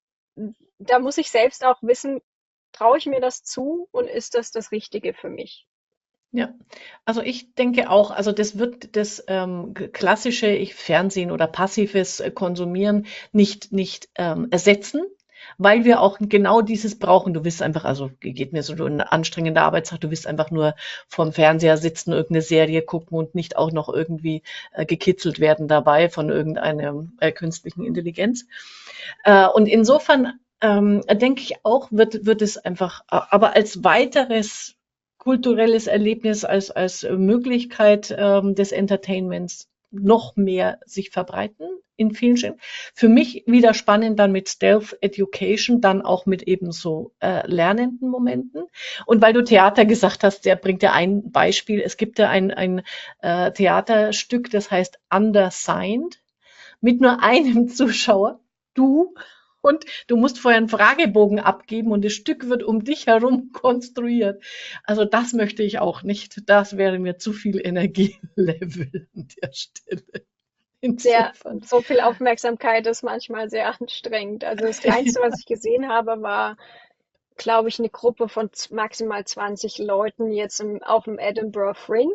da muss ich selbst auch wissen, traue ich mir das zu und ist das das Richtige für mich? Ja, also ich denke auch, also das wird das ähm, k- klassische ich Fernsehen oder passives äh, Konsumieren nicht, nicht ähm, ersetzen, weil wir auch genau dieses brauchen. Du willst einfach, also geht mir so du eine anstrengende Arbeitstag, du willst einfach nur vorm Fernseher sitzen, irgendeine Serie gucken und nicht auch noch irgendwie äh, gekitzelt werden dabei von irgendeiner äh, künstlichen Intelligenz. Äh, und insofern ähm, denke ich auch, wird, wird es einfach, äh, aber als weiteres kulturelles Erlebnis, als, als Möglichkeit ähm, des Entertainments noch mehr sich verbreiten in vielen Stellen. Für mich wieder spannend dann mit Stealth Education, dann auch mit eben so äh, lernenden Momenten. Und weil du Theater gesagt hast, der bringt ja ein Beispiel. Es gibt ja ein, ein äh, Theaterstück, das heißt Undersigned, mit nur einem Zuschauer, du, und du musst vorher einen Fragebogen abgeben und das Stück wird um dich herum konstruiert. Also das möchte ich auch nicht. Das wäre mir zu viel Energielevel an der Stelle. Sehr, Insofern. so viel Aufmerksamkeit ist manchmal sehr anstrengend. Also das Kleinste, was ich gesehen habe, war, glaube ich, eine Gruppe von z- maximal zwanzig Leuten jetzt im, auf dem Edinburgh Fringe.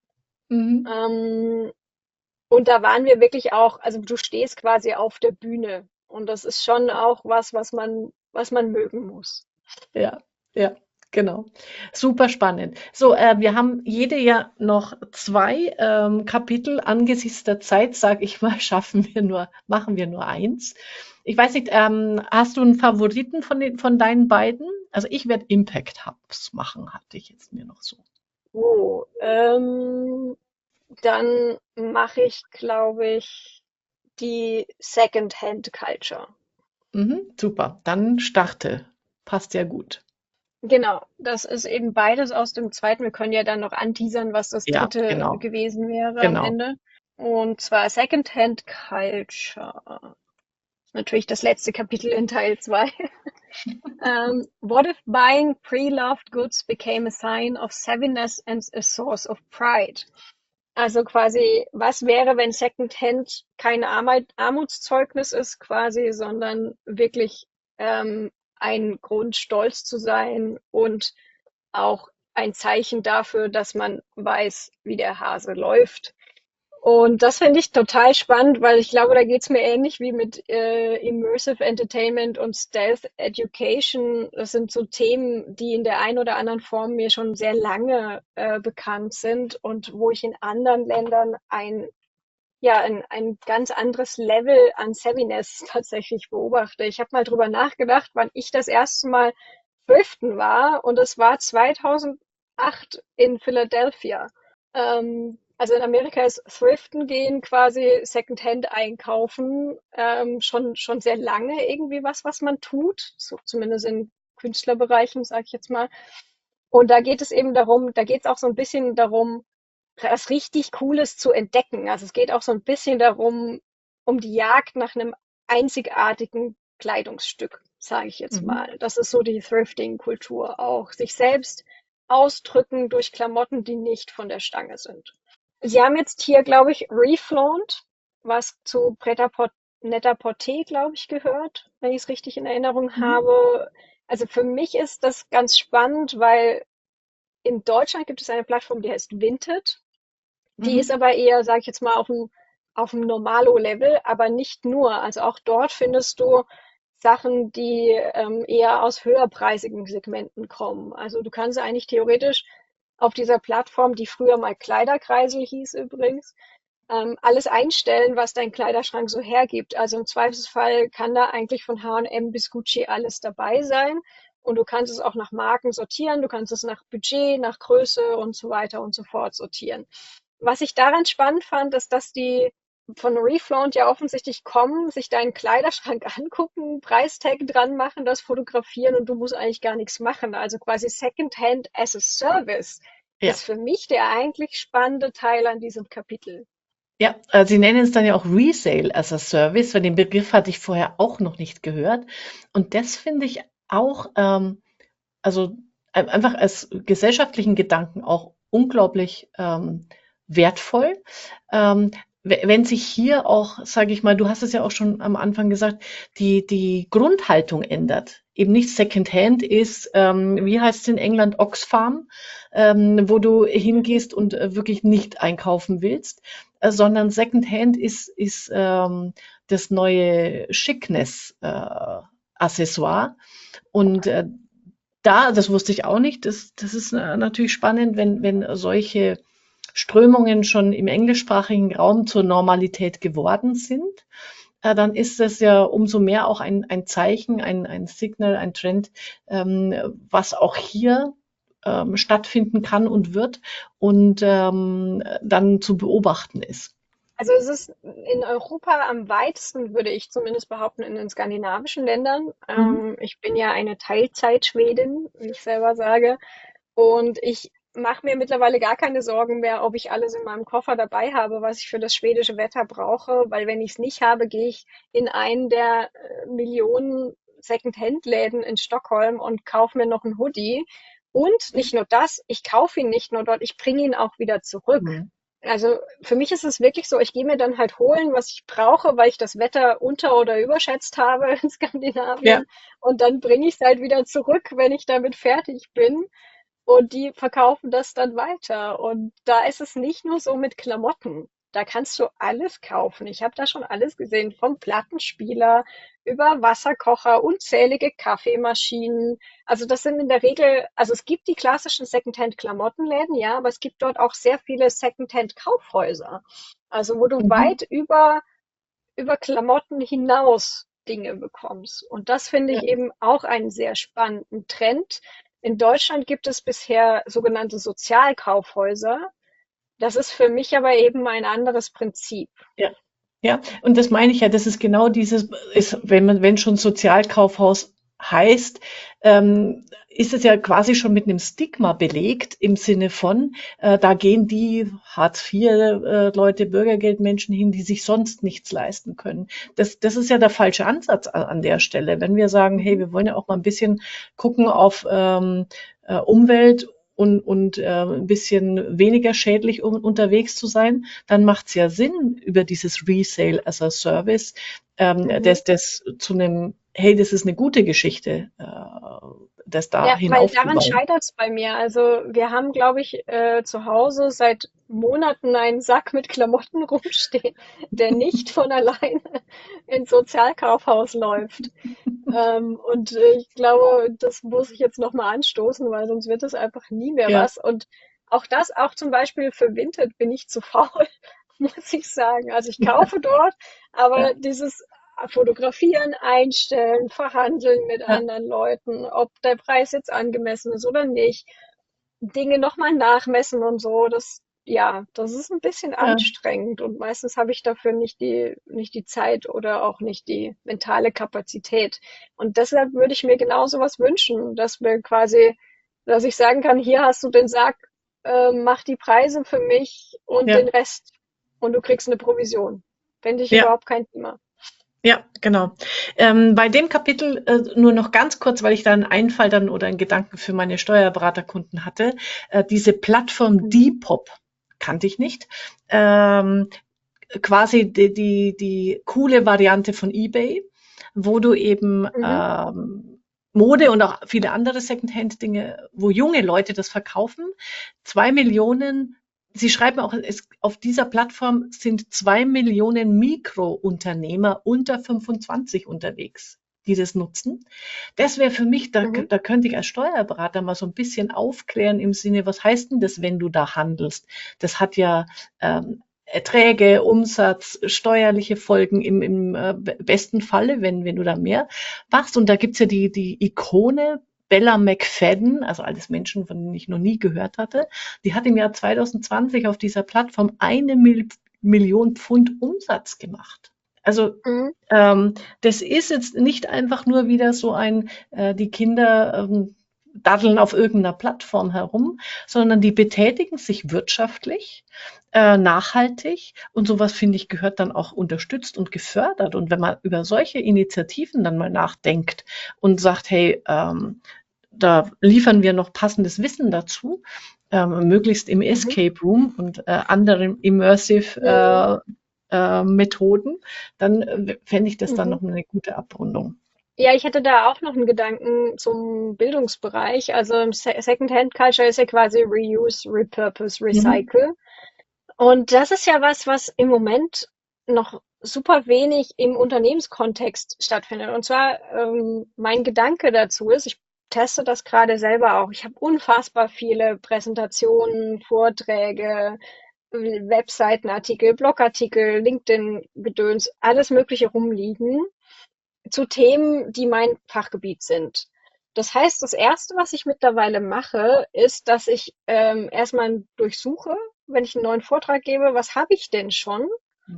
Mhm. Ähm, Und da waren wir wirklich auch, also du stehst quasi auf der Bühne. Und das ist schon auch was, was man, was man mögen muss. Ja, ja, genau. Super spannend. So, äh, wir haben jede ja noch zwei ähm, Kapitel. Angesichts der Zeit, sage ich mal, schaffen wir nur, machen wir nur eins. Ich weiß nicht, ähm, hast du einen Favoriten von den, von deinen beiden? Also ich werde Impact Hubs machen, hatte ich jetzt mir noch so. Oh, ähm, dann mache ich, glaube ich, die Second-Hand Culture. Mhm, super, dann starte. Passt ja gut. Genau, das ist eben beides aus dem zweiten. Wir können ja dann noch anteasern, was das Ja, dritte genau, gewesen wäre am genau. Ende. Und zwar Second-Hand Culture. Natürlich das letzte Kapitel in Teil zwei. Um, what if buying pre-loved goods became a sign of savviness and a source of pride? Also quasi, was wäre, wenn Secondhand kein Armut Armutszeugnis ist quasi, sondern wirklich ähm, ein Grund, stolz zu sein und auch ein Zeichen dafür, dass man weiß, wie der Hase läuft. Und das finde ich total spannend, weil ich glaube, da geht's mir ähnlich wie mit äh, Immersive Entertainment und Stealth Education. Das sind so Themen, die in der einen oder anderen Form mir schon sehr lange äh, bekannt sind und wo ich in anderen Ländern ein, ja, ein, ein ganz anderes Level an Savviness tatsächlich beobachte. Ich habe mal drüber nachgedacht, wann ich das erste Mal thriften war und es war zweitausendacht in Philadelphia. Ähm, also in Amerika ist Thriften gehen quasi Secondhand einkaufen ähm, schon schon sehr lange irgendwie was, was man tut, so zumindest in Künstlerbereichen, sage ich jetzt mal. Und da geht es eben darum, da geht es auch so ein bisschen darum, was richtig Cooles zu entdecken. Also es geht auch so ein bisschen darum, um die Jagd nach einem einzigartigen Kleidungsstück, sage ich jetzt Mhm. mal. Das ist so die Thrifting-Kultur auch, sich selbst ausdrücken durch Klamotten, die nicht von der Stange sind. Sie haben jetzt hier, glaube ich, Reflaunt, was zu Pret-à-Porter, glaube ich, gehört, wenn ich es richtig in Erinnerung Mhm. habe. Also für mich ist das ganz spannend, weil in Deutschland gibt es eine Plattform, die heißt Vinted. Die ist Mhm. aber eher, sage ich jetzt mal, auf dem, auf dem Normalo-Level, aber nicht nur. Also auch dort findest du Sachen, die ähm, eher aus höherpreisigen Segmenten kommen. Also du kannst eigentlich theoretisch auf dieser Plattform, die früher mal Kleiderkreisel hieß übrigens, ähm, alles einstellen, was dein Kleiderschrank so hergibt. Also im Zweifelsfall kann da eigentlich von H und M bis Gucci alles dabei sein. Und du kannst es auch nach Marken sortieren, du kannst es nach Budget, nach Größe und so weiter und so fort sortieren. Was ich daran spannend fand, ist, dass die von Reflaunt ja offensichtlich kommen, sich deinen Kleiderschrank angucken, Preistag dran machen, das fotografieren und du musst eigentlich gar nichts machen. Also quasi Secondhand as a Service Ja. ist für mich der eigentlich spannende Teil an diesem Kapitel. Ja, äh, sie nennen es dann ja auch Resale as a Service, weil den Begriff hatte ich vorher auch noch nicht gehört. Und das finde ich auch, ähm, also ein- einfach als gesellschaftlichen Gedanken auch unglaublich ähm, wertvoll. Ähm, we- Wenn sich hier auch, sage ich mal, du hast es ja auch schon am Anfang gesagt, die, die Grundhaltung ändert. Eben nicht Secondhand ist, ähm, wie heißt es in England, Oxfam, ähm, wo du Mhm. hingehst und äh, wirklich nicht einkaufen willst, äh, sondern Secondhand ist, ist ähm, das neue Chicness-Accessoire. Und äh, da, das wusste ich auch nicht, das, das ist äh, natürlich spannend, wenn, wenn solche Strömungen schon im englischsprachigen Raum zur Normalität geworden sind, äh, dann ist das ja umso mehr auch ein, ein Zeichen, ein, ein Signal, ein Trend, ähm, was auch hier ähm, stattfinden kann und wird und ähm, dann zu beobachten ist. Also es ist in Europa am weitesten, würde ich zumindest behaupten, in den skandinavischen Ländern. Mhm. Ähm, ich bin ja eine Teilzeit-Schwedin, wie ich selber sage. Und ich mache mir mittlerweile gar keine Sorgen mehr, ob ich alles in meinem Koffer dabei habe, was ich für das schwedische Wetter brauche, weil wenn ich es nicht habe, gehe ich in einen der äh, Millionen Second-Hand-Läden in Stockholm und kaufe mir noch einen Hoodie. Und nicht nur das, ich kaufe ihn nicht nur dort, ich bringe ihn auch wieder zurück. Mhm. Also für mich ist es wirklich so, ich gehe mir dann halt holen, was ich brauche, weil ich das Wetter unter- oder überschätzt habe in Ja, Skandinavien. Und dann bringe ich es halt wieder zurück, wenn ich damit fertig bin. Und die verkaufen das dann weiter. Und da ist es nicht nur so mit Klamotten. Da kannst du alles kaufen. Ich habe da schon alles gesehen, vom Plattenspieler über Wasserkocher, unzählige Kaffeemaschinen. Also das sind in der Regel, also es gibt die klassischen Secondhand-Klamottenläden, ja, aber es gibt dort auch sehr viele Secondhand-Kaufhäuser. Also wo du mhm. weit über, über Klamotten hinaus Dinge bekommst. Und das finde Ja. ich eben auch einen sehr spannenden Trend. In Deutschland gibt es bisher sogenannte Sozialkaufhäuser. Das ist für mich aber eben ein anderes Prinzip. Ja, ja, und das meine ich ja, das ist genau dieses, ist, wenn man, wenn schon Sozialkaufhaus heißt, ähm, ist es ja quasi schon mit einem Stigma belegt im Sinne von, äh, da gehen die Hartz-vier-Leute, Bürgergeldmenschen hin, die sich sonst nichts leisten können. Das, das ist ja der falsche Ansatz an, an der Stelle. Wenn wir sagen, hey, Mhm. wir wollen ja auch mal ein bisschen gucken auf ähm, äh, Umwelt und, und äh, ein bisschen weniger schädlich un unterwegs zu sein, dann macht es ja Sinn, über dieses Resale as a Service, ähm, Mhm. das, das zu einem, hey, das ist eine gute Geschichte, äh, das da Ja, weil daran hinaufzubauen. scheitert es bei mir. Also wir haben, glaube ich, äh, zu Hause seit Monaten einen Sack mit Klamotten rumstehen, der nicht von alleine ins Sozialkaufhaus läuft. Ähm, und äh, ich glaube, das muss ich jetzt nochmal anstoßen, weil sonst wird es einfach nie mehr Ja, was. Und auch das, auch zum Beispiel für Vinted bin ich zu faul, muss ich sagen. Also ich kaufe dort, aber ja, dieses Fotografieren, einstellen, verhandeln mit ja, anderen Leuten, ob der Preis jetzt angemessen ist oder nicht, Dinge nochmal nachmessen und so, das, ja, das ist ein bisschen ja, anstrengend und meistens habe ich dafür nicht die, nicht die Zeit oder auch nicht die mentale Kapazität. Und deshalb würde ich mir genau so was wünschen, dass wir quasi, dass ich sagen kann, hier hast du den Sack, äh, mach die Preise für mich und den ja, Rest und du kriegst eine Provision. Fände ich ja. überhaupt kein Thema. Ja, genau. Ähm, bei dem Kapitel äh, nur noch ganz kurz, weil ich da einen Einfall dann oder einen Gedanken für meine Steuerberaterkunden hatte. Äh, diese Plattform Mhm. Depop kannte ich nicht. Ähm, quasi die, die, die coole Variante von eBay, wo du eben Mhm. ähm, Mode und auch viele andere Secondhand-Dinge, wo junge Leute das verkaufen. Zwei Millionen, Sie schreiben auch, es, auf dieser Plattform sind zwei Millionen Mikrounternehmer unter fünfundzwanzig unterwegs, die das nutzen. Das wäre für mich, da, Mhm. da könnte ich als Steuerberater mal so ein bisschen aufklären im Sinne, was heißt denn das, wenn du da handelst? Das hat ja ähm, Erträge, Umsatz, steuerliche Folgen im, im äh, besten Falle, wenn, wenn du da mehr machst. Und da gibt's ja die, die Ikone Bella McFadden, also alles Menschen, von denen ich noch nie gehört hatte. Die hat im Jahr zwanzig zwanzig auf dieser Plattform eine Mil Million Pfund Umsatz gemacht. Also Mhm. ähm, das ist jetzt nicht einfach nur wieder so ein, äh, die Kinder ähm, daddeln auf irgendeiner Plattform herum, sondern die betätigen sich wirtschaftlich, äh, nachhaltig und sowas, finde ich, gehört dann auch unterstützt und gefördert. Und wenn man über solche Initiativen dann mal nachdenkt und sagt, hey, ähm, da liefern wir noch passendes Wissen dazu, ähm, möglichst im Mhm. Escape Room und äh, anderen Immersive Mhm. äh, äh, Methoden, dann äh, fände ich das dann Mhm. noch eine gute Abrundung. Ja, ich hätte da auch noch einen Gedanken zum Bildungsbereich. Also im Se Secondhand Culture ist ja quasi Reuse, Repurpose, Mhm. Recycle. Und das ist ja was, was im Moment noch super wenig im Unternehmenskontext stattfindet. Und zwar, ähm, mein Gedanke dazu ist, ich teste das gerade selber auch. Ich habe unfassbar viele Präsentationen, Vorträge, Webseitenartikel, Blogartikel, LinkedIn-Gedöns, alles Mögliche rumliegen zu Themen, die mein Fachgebiet sind. Das heißt, das Erste, was ich mittlerweile mache, ist, dass ich ähm, erstmal durchsuche, wenn ich einen neuen Vortrag gebe, was habe ich denn schon?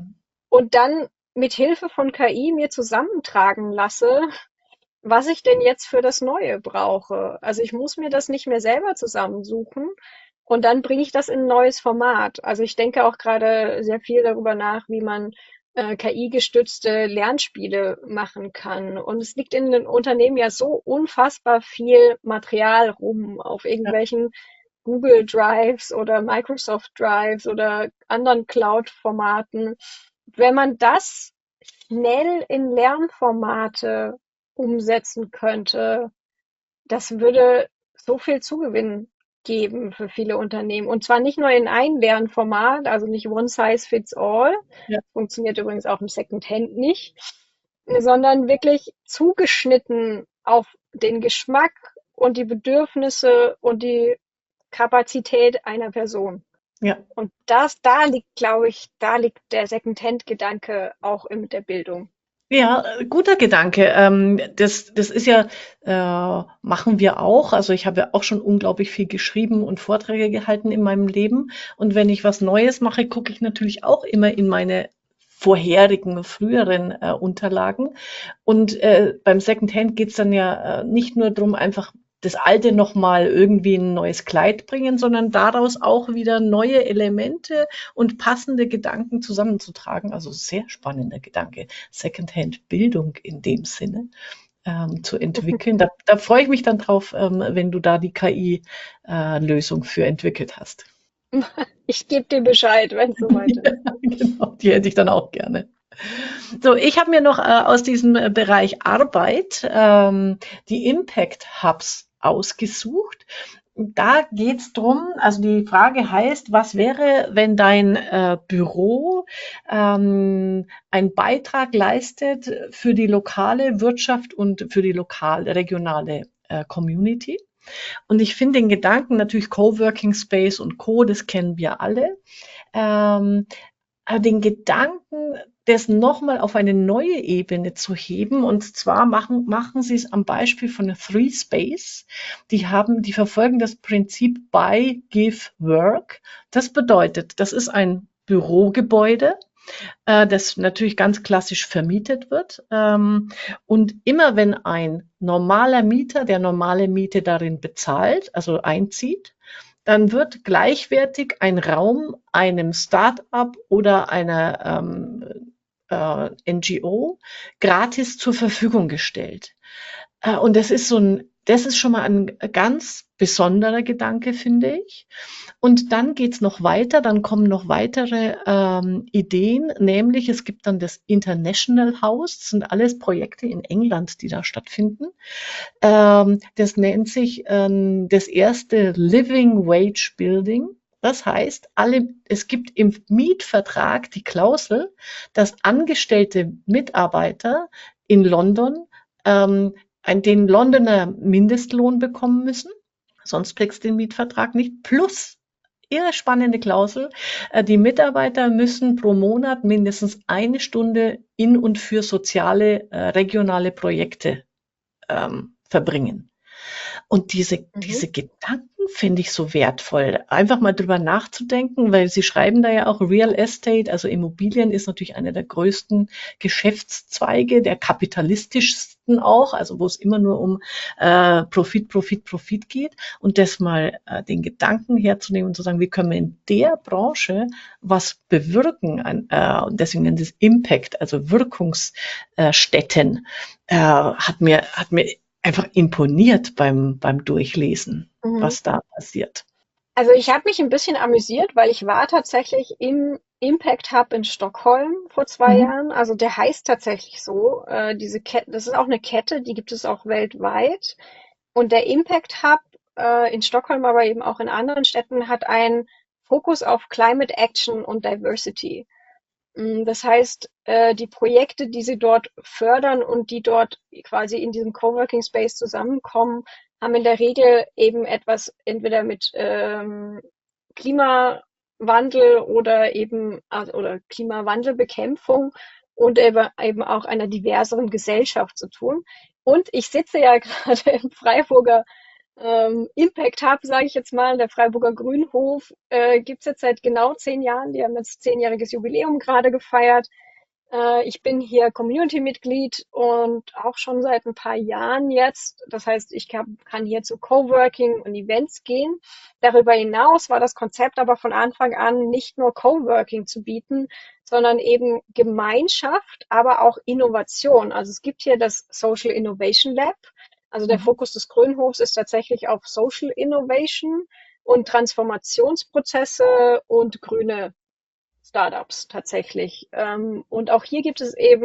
Und dann mit Hilfe von K I mir zusammentragen lasse, was ich denn jetzt für das Neue brauche. Also ich muss mir das nicht mehr selber zusammensuchen und dann bringe ich das in ein neues Format. Also ich denke auch gerade sehr viel darüber nach, wie man äh, K I-gestützte Lernspiele machen kann. Und es liegt in den Unternehmen ja so unfassbar viel Material rum auf Ja, irgendwelchen Google Drives oder Microsoft Drives oder anderen Cloud-Formaten. Wenn man das schnell in Lernformate umsetzen könnte, das würde so viel Zugewinn geben für viele Unternehmen. Und zwar nicht nur in ein Lernformat, also nicht one size fits all, ja, funktioniert übrigens auch im Secondhand nicht, sondern wirklich zugeschnitten auf den Geschmack und die Bedürfnisse und die Kapazität einer Person. ja. Und das, da liegt, glaube ich, da liegt der Secondhand-Gedanke auch in der Bildung. Ja, äh, guter Gedanke. Ähm, das, das ist ja, äh, machen wir auch. Also ich habe ja auch schon unglaublich viel geschrieben und Vorträge gehalten in meinem Leben. Und wenn ich was Neues mache, gucke ich natürlich auch immer in meine vorherigen, früheren äh, Unterlagen. Und äh, beim Secondhand geht's dann ja äh, nicht nur drum, einfach das Alte nochmal irgendwie in ein neues Kleid bringen, sondern daraus auch wieder neue Elemente und passende Gedanken zusammenzutragen. Also sehr spannender Gedanke. Secondhand-Bildung in dem Sinne ähm, zu entwickeln. Da, da freue ich mich dann drauf, ähm, wenn du da die K I-Lösung für entwickelt hast. Ich gebe dir Bescheid, wenn es soweit ist. Genau, die hätte ich dann auch gerne. So, ich habe mir noch äh, aus diesem äh, Bereich Arbeit ähm, die Impact Hubs ausgesucht. Da geht's drum, also die Frage heißt, was wäre, wenn dein äh, Büro ähm, einen Beitrag leistet für die lokale Wirtschaft und für die lokale, regionale äh, Community? Und ich finde den Gedanken natürlich Coworking Space und Co., das kennen wir alle. Ähm, aber den Gedanken, das nochmal auf eine neue Ebene zu heben. Und zwar machen, machen sie es am Beispiel von der Three Space. Die haben, die verfolgen das Prinzip Buy, Give, Work. Das bedeutet, das ist ein Bürogebäude, äh, das natürlich ganz klassisch vermietet wird. Ähm, und immer wenn ein normaler Mieter der normale Miete darin bezahlt, also einzieht, dann wird gleichwertig ein Raum einem Start-up oder einer, ähm, äh, N G O gratis zur Verfügung gestellt. Äh, und das ist so ein, das ist schon mal ein ganz besonderer Gedanke, finde ich. Und dann geht's noch weiter, dann kommen noch weitere ähm, Ideen, nämlich es gibt dann das International House, das sind alles Projekte in England, die da stattfinden. Ähm, das nennt sich ähm, das erste Living Wage Building. Das heißt, alle, es gibt im Mietvertrag die Klausel, dass angestellte Mitarbeiter in London ähm, ein, den Londoner Mindestlohn bekommen müssen. Sonst kriegst du den Mietvertrag nicht. Plus, irre spannende Klausel, äh, die Mitarbeiter müssen pro Monat mindestens eine Stunde in und für soziale, äh, regionale Projekte ähm, verbringen. Und diese, Mhm. diese Gedanken finde ich so wertvoll, einfach mal drüber nachzudenken, weil Sie schreiben da ja auch Real Estate, also Immobilien ist natürlich einer der größten Geschäftszweige, der kapitalistischsten auch, also wo es immer nur um äh, Profit, Profit, Profit geht. Und das mal äh, den Gedanken herzunehmen und zu sagen, wie können wir in der Branche was bewirken? An, äh, und deswegen nennt es Impact, also Wirkungsstätten, äh, hat mir, hat mir einfach imponiert beim, beim Durchlesen, Mhm. was da passiert. Also ich habe mich ein bisschen amüsiert, weil ich war tatsächlich im Impact Hub in Stockholm vor zwei Mhm. Jahren. Also der heißt tatsächlich so. Äh, diese Kette, das ist auch eine Kette, die gibt es auch weltweit. Und der Impact Hub äh, in Stockholm, aber eben auch in anderen Städten, hat einen Fokus auf Climate Action und Diversity. Mm, Das heißt, äh, die Projekte, die sie dort fördern und die dort quasi in diesem Coworking Space zusammenkommen, haben in der Regel eben etwas entweder mit ähm, Klimawandel oder eben also, oder Klimawandelbekämpfung und eben, eben auch einer diverseren Gesellschaft zu tun. Und ich sitze ja gerade im Freiburger ähm, Impact Hub, sage ich jetzt mal, der Freiburger Grünhof, äh, gibt es jetzt seit genau zehn Jahren. Die haben jetzt zehnjähriges Jubiläum gerade gefeiert. Äh, ich bin hier Community-Mitglied und auch schon seit ein paar Jahren jetzt. Das heißt, ich kann, kann hier zu Coworking und Events gehen. Darüber hinaus war das Konzept aber von Anfang an nicht nur Coworking zu bieten, sondern eben Gemeinschaft, aber auch Innovation. Also es gibt hier das Social Innovation Lab. Also der Mhm. Fokus des Grünhofs ist tatsächlich auf Social Innovation und Transformationsprozesse und grüne Startups tatsächlich. Ähm, und auch hier gibt es eben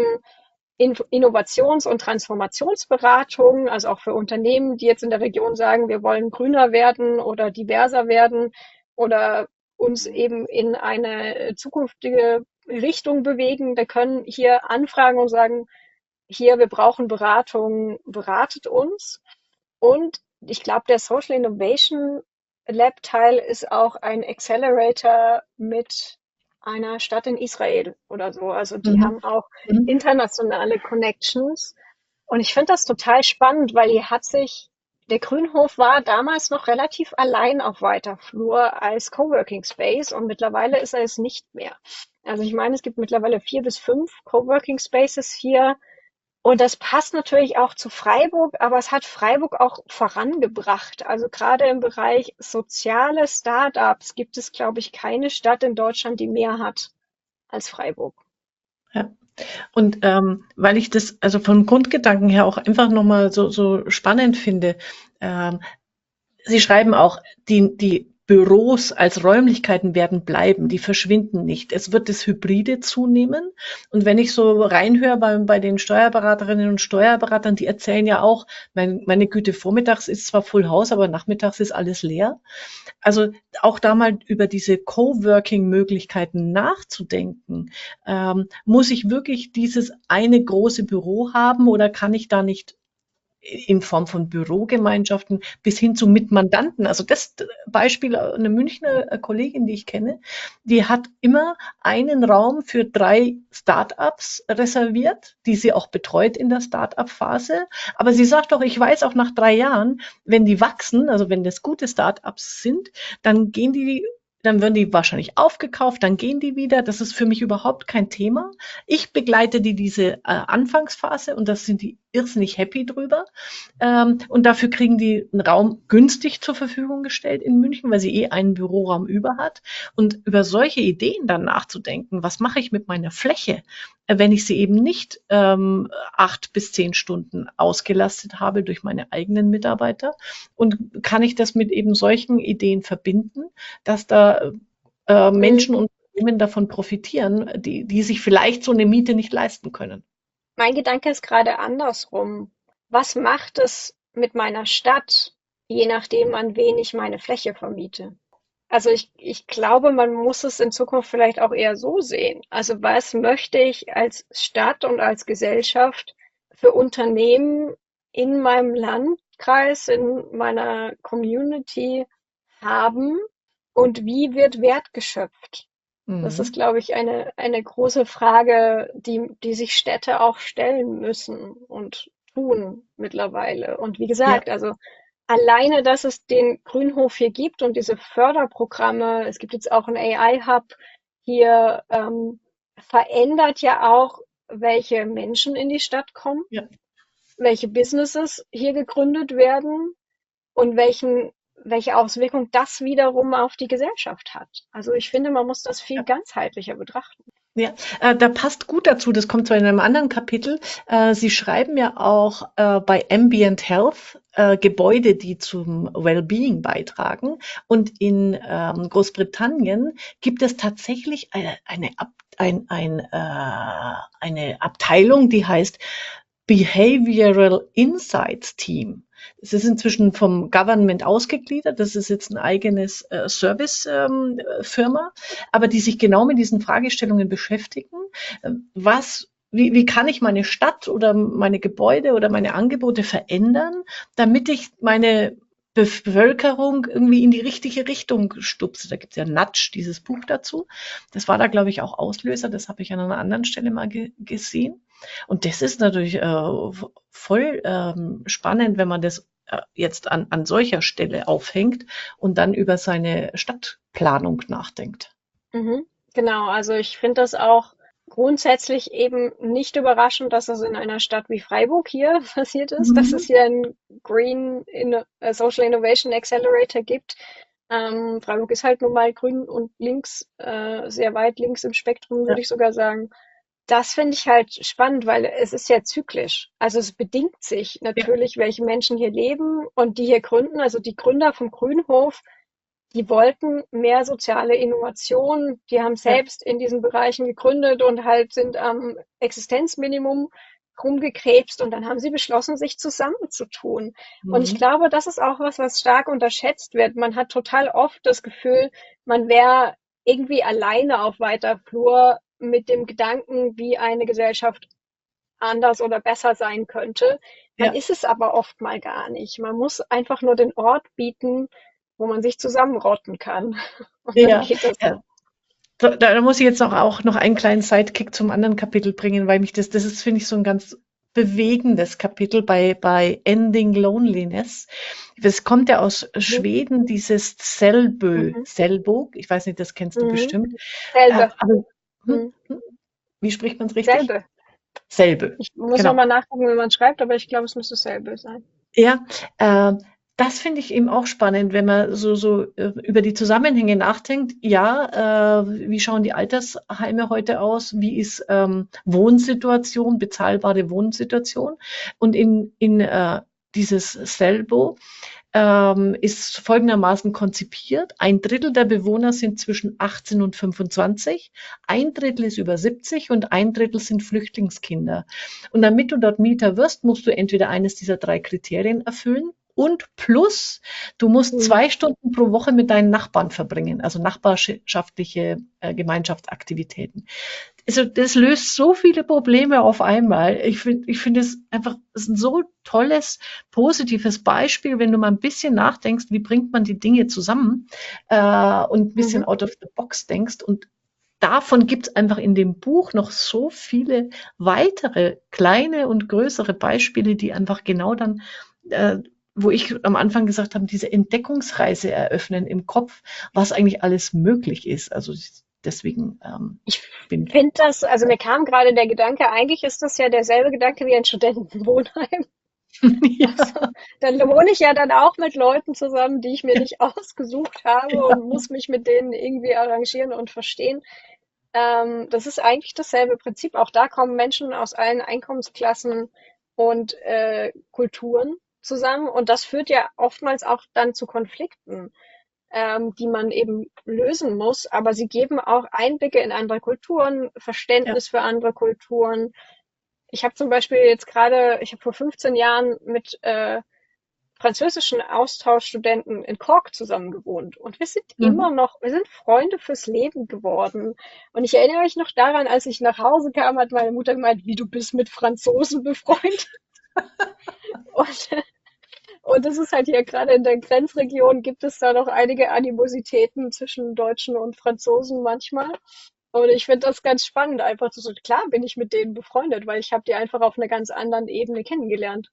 In Innovations- und Transformationsberatung, also auch für Unternehmen, die jetzt in der Region sagen, wir wollen grüner werden oder diverser werden oder uns eben in eine zukünftige Richtung bewegen. Da können hier anfragen und sagen, hier, wir brauchen Beratung, beratet uns. Und ich glaube, der Social Innovation Lab Teil ist auch ein Accelerator mit einer Stadt in Israel oder so. Also die Mhm. haben auch Mhm. internationale Connections. Und ich finde das total spannend, weil hier hat sich, der Grünhof war damals noch relativ allein auf weiter Flur als Coworking Space und mittlerweile ist er es nicht mehr. Also ich meine, es gibt mittlerweile vier bis fünf Coworking Spaces hier und das passt natürlich auch zu Freiburg, aber es hat Freiburg auch vorangebracht. Also gerade im Bereich soziale Startups gibt es, glaube ich, keine Stadt in Deutschland, die mehr hat als Freiburg. Ja. Und ähm, weil ich das also vom Grundgedanken her auch einfach nochmal so, so spannend finde, ähm, Sie schreiben auch, die, die Büros als Räumlichkeiten werden bleiben, die verschwinden nicht. Es wird das Hybride zunehmen. Und wenn ich so reinhöre bei, bei den Steuerberaterinnen und Steuerberatern, die erzählen ja auch, mein, meine Güte, vormittags ist zwar Full House, aber nachmittags ist alles leer. Also auch da mal über diese Coworking-Möglichkeiten nachzudenken. Ähm, muss ich wirklich dieses eine große Büro haben oder kann ich da nicht in Form von Bürogemeinschaften bis hin zu Mitmandanten. Also das Beispiel, eine Münchner Kollegin, die ich kenne, die hat immer einen Raum für drei Startups reserviert, die sie auch betreut in der Startup-Phase. Aber sie sagt auch, ich weiß auch nach drei Jahren, wenn die wachsen, also wenn das gute Startups sind, dann gehen die dann werden die wahrscheinlich aufgekauft, dann gehen die wieder. Das ist für mich überhaupt kein Thema. Ich begleite die diese äh, Anfangsphase und das sind die irrsinnig happy drüber. Ähm, und dafür kriegen die einen Raum günstig zur Verfügung gestellt in München, weil sie eh einen Büroraum über hat. Und über solche Ideen dann nachzudenken, was mache ich mit meiner Fläche, äh, wenn ich sie eben nicht ähm, acht bis zehn Stunden ausgelastet habe durch meine eigenen Mitarbeiter, und kann ich das mit eben solchen Ideen verbinden, dass da äh, Mhm. Menschen und Unternehmen davon profitieren, die, die sich vielleicht so eine Miete nicht leisten können. Mein Gedanke ist gerade andersrum. Was macht es mit meiner Stadt, je nachdem, an wen ich meine Fläche vermiete? Also ich, ich glaube, man muss es in Zukunft vielleicht auch eher so sehen. Also was möchte ich als Stadt und als Gesellschaft für Unternehmen in meinem Landkreis, in meiner Community haben und wie wird Wert geschöpft? Das ist, Mhm. glaube ich, eine, eine große Frage, die, die sich Städte auch stellen müssen und tun mittlerweile. Und wie Ja, gesagt, also alleine, dass es den Grünhof hier gibt und diese Förderprogramme, es gibt jetzt auch einen A I-Hub hier, ähm, verändert ja auch, welche Menschen in die Stadt kommen, ja. welche Businesses hier gegründet werden und welchen, welche Auswirkung das wiederum auf die Gesellschaft hat. Also ich finde, man muss das viel ganzheitlicher betrachten. Ja, äh, da passt gut dazu, das kommt zwar in einem anderen Kapitel. Äh, Sie schreiben ja auch äh, bei Ambient Health äh, Gebäude, die zum Wellbeing beitragen. Und in ähm, Großbritannien gibt es tatsächlich eine, eine, Ab, ein, ein, äh, eine Abteilung, die heißt Behavioral Insights Team. Es ist inzwischen vom Government ausgegliedert. Das ist jetzt ein eigenes äh, Service-Firma, aber die sich genau mit diesen Fragestellungen beschäftigen. Äh, Was, wie, wie kann ich meine Stadt oder meine Gebäude oder meine Angebote verändern, damit ich meine Bevölkerung irgendwie in die richtige Richtung stupse. Da gibt es ja Nudge, dieses Buch dazu. Das war da, glaube ich, auch Auslöser. Das habe ich an einer anderen Stelle mal ge gesehen. Und das ist natürlich äh, voll ähm, spannend, wenn man das äh, jetzt an, an solcher Stelle aufhängt und dann über seine Stadtplanung nachdenkt. Mhm. Genau, also ich finde das auch grundsätzlich eben nicht überraschend, dass das in einer Stadt wie Freiburg hier passiert ist, dass es Mhm. hier einen Green Inno äh, Social Innovation Accelerator gibt. Ähm, Freiburg ist halt nun mal grün und links, äh, sehr weit links im Spektrum, Ja, würde ich sogar sagen. Das finde ich halt spannend, weil es ist ja zyklisch. Also es bedingt sich ja, natürlich, welche Menschen hier leben und die hier gründen. Also die Gründer vom Grünhof, die wollten mehr soziale Innovation. Die haben ja. selbst in diesen Bereichen gegründet und halt sind am Existenzminimum rumgekrebst und dann haben sie beschlossen, sich zusammenzutun. Und ich Mhm. glaube, das ist auch was, was stark unterschätzt wird. Man hat total oft das Gefühl, man wäre irgendwie alleine auf weiter Flur mit dem Gedanken, wie eine Gesellschaft anders oder besser sein könnte. Man Ja, ist es aber oft mal gar nicht. Man muss einfach nur den Ort bieten, wo man sich zusammenrotten kann. Und dann ja, geht das ja. auch. So, da, da muss ich jetzt noch auch noch einen kleinen Sidekick zum anderen Kapitel bringen, weil mich das, das ist, finde ich, so ein ganz bewegendes Kapitel bei, bei Ending Loneliness. Das kommt ja aus Mhm. Schweden, dieses Selbö, Mhm. Selbog. Ich weiß nicht, das kennst du Mhm. bestimmt. Äh, Selbe. aber, hm, Mhm. hm, wie spricht man es richtig? Selbe. Selbö, Ich muss noch genau. mal nachgucken, wie man schreibt, aber ich glaube, es müsste selbe sein. Ja, äh, das finde ich eben auch spannend, wenn man so, so äh, über die Zusammenhänge nachdenkt. Ja, äh, wie schauen die Altersheime heute aus? Wie ist ähm, Wohnsituation, bezahlbare Wohnsituation? Und in, in äh, dieses Selbo ähm, ist folgendermaßen konzipiert. Ein Drittel der Bewohner sind zwischen achtzehn und fünfundzwanzig, ein Drittel ist über siebzig und ein Drittel sind Flüchtlingskinder. Und damit du dort Mieter wirst, musst du entweder eines dieser drei Kriterien erfüllen und plus, du musst Mhm. zwei Stunden pro Woche mit deinen Nachbarn verbringen, also nachbarschaftliche äh, Gemeinschaftsaktivitäten. Also das löst so viele Probleme auf einmal. Ich finde, ich finde es einfach, es ist ein so tolles, positives Beispiel, wenn du mal ein bisschen nachdenkst, wie bringt man die Dinge zusammen äh, und ein bisschen Mhm. out of the box denkst. Und davon gibt es einfach in dem Buch noch so viele weitere kleine und größere Beispiele, die einfach genau dann äh, wo ich am Anfang gesagt habe, diese Entdeckungsreise eröffnen im Kopf, was eigentlich alles möglich ist. Also deswegen ähm, Ich bin ich. finde das, also mir kam gerade der Gedanke, eigentlich ist das ja derselbe Gedanke wie ein Studentenwohnheim. Also, Ja, dann wohne ich ja dann auch mit Leuten zusammen, die ich mir nicht ausgesucht habe ja, und muss mich mit denen irgendwie arrangieren und verstehen. Ähm, das ist eigentlich dasselbe Prinzip. Auch da kommen Menschen aus allen Einkommensklassen und äh, Kulturen zusammen. Und das führt ja oftmals auch dann zu Konflikten, ähm, die man eben lösen muss. Aber sie geben auch Einblicke in andere Kulturen, ja. Verständnis für andere Kulturen. Ich habe zum Beispiel jetzt gerade, ich habe vor fünfzehn Jahren mit äh, französischen Austauschstudenten in Cork zusammen gewohnt. Und wir sind immer Mhm. noch, wir sind Freunde fürs Leben geworden. Und ich erinnere mich noch daran, als ich nach Hause kam, hat meine Mutter gemeint, wie du bist mit Franzosen befreundet. Und, und das ist halt hier gerade in der Grenzregion, gibt es da noch einige Animositäten zwischen Deutschen und Franzosen manchmal. Und ich finde das ganz spannend, einfach so, klar bin ich mit denen befreundet, weil ich habe die einfach auf einer ganz anderen Ebene kennengelernt.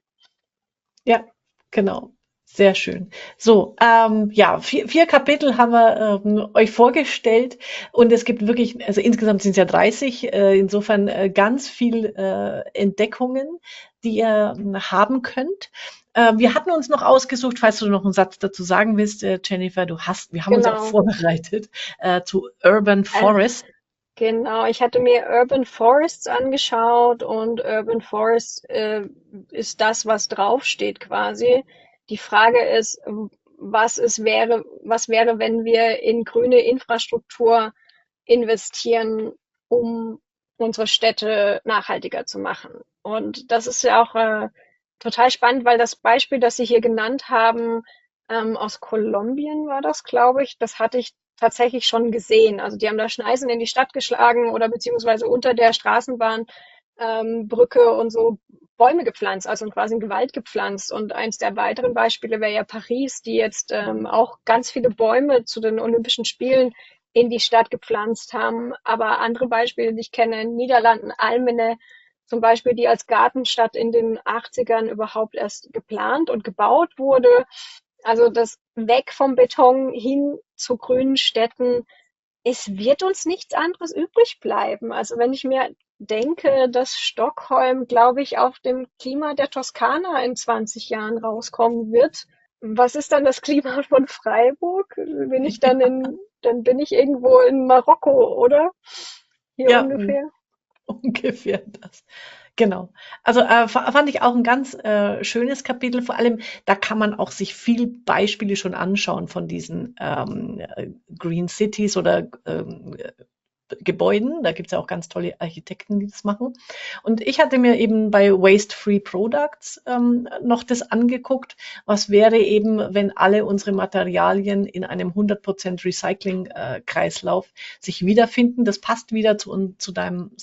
Ja, genau. Sehr schön. So, ähm, ja, vier, vier Kapitel haben wir ähm, euch vorgestellt und es gibt wirklich, also insgesamt sind es ja dreißig, äh, insofern äh, ganz viel äh, Entdeckungen, die ihr ähm, haben könnt. Äh, wir hatten uns noch ausgesucht, falls du noch einen Satz dazu sagen willst, äh, Jennifer, du hast, wir haben uns ja auch Genau. vorbereitet äh, zu Urban Äh, Forest. Genau, ich hatte mir Urban Forests angeschaut und Urban Forest äh, ist das, was draufsteht quasi. Die Frage ist, was es wäre, was wäre, wenn wir in grüne Infrastruktur investieren, um unsere Städte nachhaltiger zu machen. Und das ist ja auch äh, total spannend, weil das Beispiel, das Sie hier genannt haben, ähm, aus Kolumbien war das, glaube ich, das hatte ich tatsächlich schon gesehen. Also die haben da Schneisen in die Stadt geschlagen oder beziehungsweise unter der Straßenbahnbrücke ähm, Brücke und so Bäume gepflanzt, also quasi in Wald gepflanzt. Und eins der weiteren Beispiele wäre ja Paris, die jetzt ähm, auch ganz viele Bäume zu den Olympischen Spielen in die Stadt gepflanzt haben. Aber andere Beispiele, die ich kenne, in Niederlanden, Almene zum Beispiel, die als Gartenstadt in den achtzigern überhaupt erst geplant und gebaut wurde. Also das weg vom Beton hin zu grünen Städten. Es wird uns nichts anderes übrig bleiben. Also wenn ich mir denke, dass Stockholm, glaube ich, auf dem Klima der Toskana in zwanzig Jahren rauskommen wird, was ist dann das Klima von Freiburg? Bin ich dann in, dann bin ich irgendwo in Marokko, oder? Hier Ja, ungefähr. ungefähr das. Genau. Also äh, fa- fand ich auch ein ganz äh, schönes Kapitel. Vor allem, da kann man auch sich viel Beispiele schon anschauen von diesen ähm, äh, Green Cities oder ähm, Gebäuden. Da gibt es ja auch ganz tolle Architekten, die das machen. Und ich hatte mir eben bei Waste Free Products ähm, noch das angeguckt. Was wäre eben, wenn alle unsere Materialien in einem hundert Prozent Recycling-Kreislauf äh, sich wiederfinden? Das passt wieder zu, zu deinem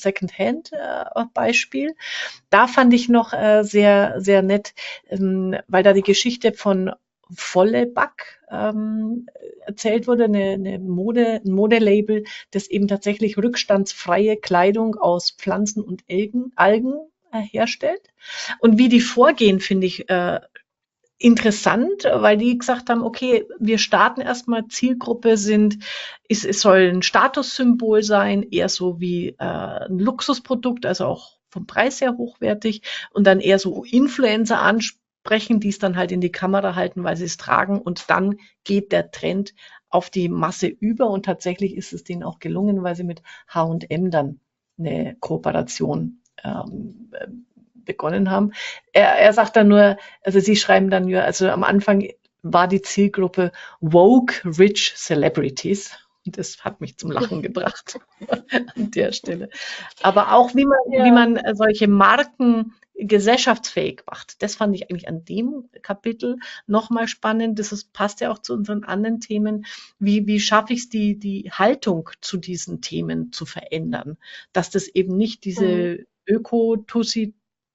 Second-Hand-Beispiel. Da fand ich noch äh, sehr, sehr nett, ähm, weil da die Geschichte von Vollebak ähm, erzählt wurde, eine, eine Mode, ein Modelabel, das eben tatsächlich rückstandsfreie Kleidung aus Pflanzen und Algen, Algen äh, herstellt. Und wie die vorgehen, finde ich äh, interessant, weil die gesagt haben, okay, wir starten erstmal, Zielgruppe sind, es, es soll ein Statussymbol sein, eher so wie äh, ein Luxusprodukt, also auch vom Preis her hochwertig und dann eher so Influencer ansprechen, die es dann halt in die Kamera halten, weil sie es tragen und dann geht der Trend auf die Masse über und tatsächlich ist es denen auch gelungen, weil sie mit H und M dann eine Kooperation ähm, begonnen haben. Er, er sagt dann nur, also sie schreiben dann nur, also am Anfang war die Zielgruppe woke rich celebrities. Und das hat mich zum Lachen gebracht an der Stelle. Aber auch wie man, wie Ja. man solche Marken gesellschaftsfähig macht. Das fand ich eigentlich an dem Kapitel nochmal spannend. Das ist, passt ja auch zu unseren anderen Themen. Wie, wie schaffe ich es, die, die Haltung zu diesen Themen zu verändern? Dass das eben nicht Mhm. diese Öko-Tussi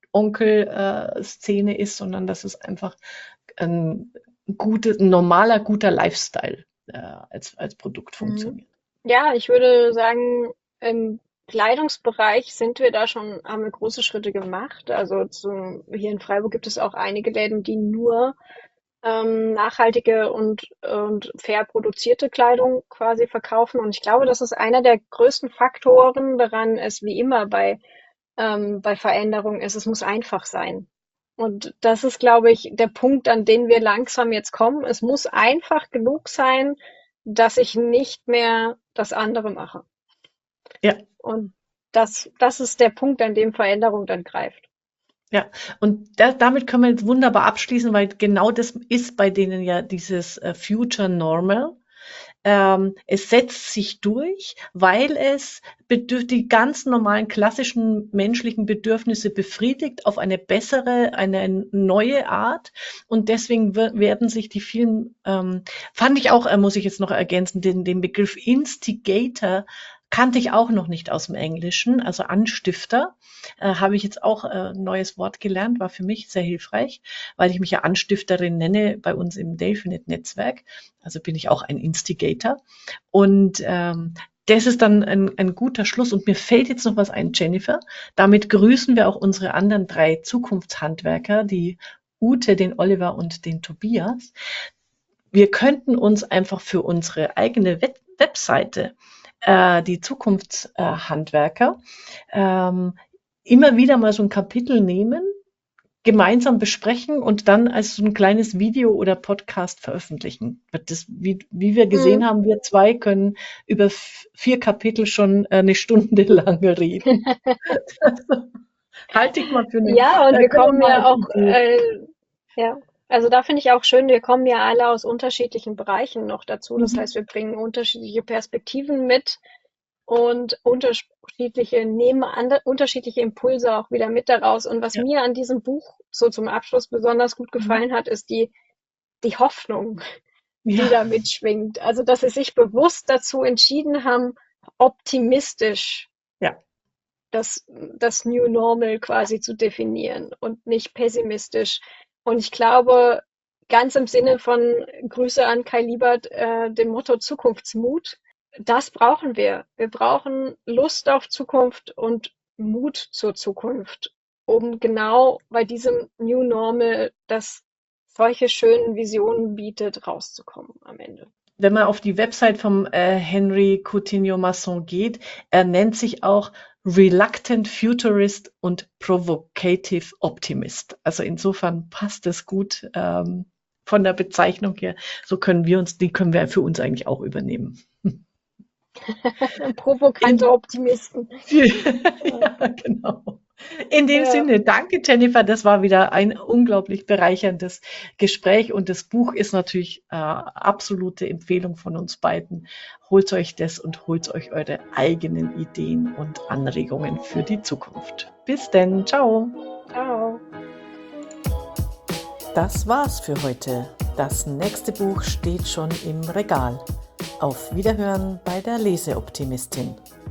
Onkel-Szene ist, sondern dass es einfach ein, gute, ein normaler, guter Lifestyle äh, als, als Produkt Mhm. funktioniert. Ja, ich würde sagen, im Kleidungsbereich sind wir da schon, haben wir große Schritte gemacht. Also zum, hier in Freiburg gibt es auch einige Läden, die nur ähm, nachhaltige und, und fair produzierte Kleidung quasi verkaufen. Und ich glaube, das ist einer der größten Faktoren daran, ist wie immer bei, ähm, bei Veränderung ist, es muss einfach sein. Und das ist, glaube ich, der Punkt, an den wir langsam jetzt kommen. Es muss einfach genug sein, dass ich nicht mehr das andere mache. Ja. Und das, das ist der Punkt, an dem Veränderung dann greift. Ja, und da, damit können wir jetzt wunderbar abschließen, weil genau das ist bei denen ja dieses äh, Future Normal. Ähm, es setzt sich durch, weil es bedürf- die ganz normalen klassischen menschlichen Bedürfnisse befriedigt auf eine bessere, eine neue Art. Und deswegen wer- werden sich die vielen, ähm, fand ich auch, äh, muss ich jetzt noch ergänzen, den, den Begriff Instigator kannte ich auch noch nicht aus dem Englischen, also Anstifter. Äh, habe ich jetzt auch äh, ein neues Wort gelernt, war für mich sehr hilfreich, weil ich mich ja Anstifterin nenne bei uns im Delphinet-Netzwerk. Also bin ich auch ein Instigator. Und ähm, das ist dann ein, ein guter Schluss. Und mir fällt jetzt noch was ein, Jennifer. Damit grüßen wir auch unsere anderen drei Zukunftshandwerker, die Ute, den Oliver und den Tobias. Wir könnten uns einfach für unsere eigene Web Webseite, äh, die Zukunftshandwerker, ähm, immer wieder mal so ein Kapitel nehmen, gemeinsam besprechen und dann als so ein kleines Video oder Podcast veröffentlichen. Das, wie, wie wir gesehen Mhm. haben, wir zwei können über f- vier Kapitel schon äh, eine Stunde lang reden. Halte ich mal für eine, Ja, und äh, wir können wir kommen mal ja als auch, Idee. äh, ja, also da finde ich auch schön, wir kommen ja alle aus unterschiedlichen Bereichen noch dazu. Das Mhm. heißt, wir bringen unterschiedliche Perspektiven mit und unterschiedliche, nehmen ande, unterschiedliche Impulse auch wieder mit daraus. Und was Ja. mir an diesem Buch so zum Abschluss besonders gut Mhm. gefallen hat, ist die, die Hoffnung, die Ja, da mitschwingt. Also, dass sie sich bewusst dazu entschieden haben, optimistisch ja, das, das New Normal quasi zu definieren und nicht pessimistisch. Und ich glaube, ganz im Sinne von Grüße an Kai Liebert, äh, dem Motto Zukunftsmut, das brauchen wir. Wir brauchen Lust auf Zukunft und Mut zur Zukunft, um genau bei diesem New Normal, das solche schönen Visionen bietet, rauszukommen am Ende. wenn man auf die Website vom äh, Henry Coutinho Masson geht, er nennt sich auch Reluctant Futurist und Provocative Optimist. Also insofern passt es gut ähm, von der Bezeichnung her. So können wir uns, die können wir für uns eigentlich auch übernehmen. Provokante In, Optimisten. Ja, ja, genau. In dem ja. Sinne, danke Jennifer, das war wieder ein unglaublich bereicherndes Gespräch und das Buch ist natürlich äh, absolute Empfehlung von uns beiden. Holt euch das und holt euch eure eigenen Ideen und Anregungen für die Zukunft. Bis denn, ciao. Ciao. Das war's für heute. Das nächste Buch steht schon im Regal. Auf Wiederhören bei der Leseoptimistin.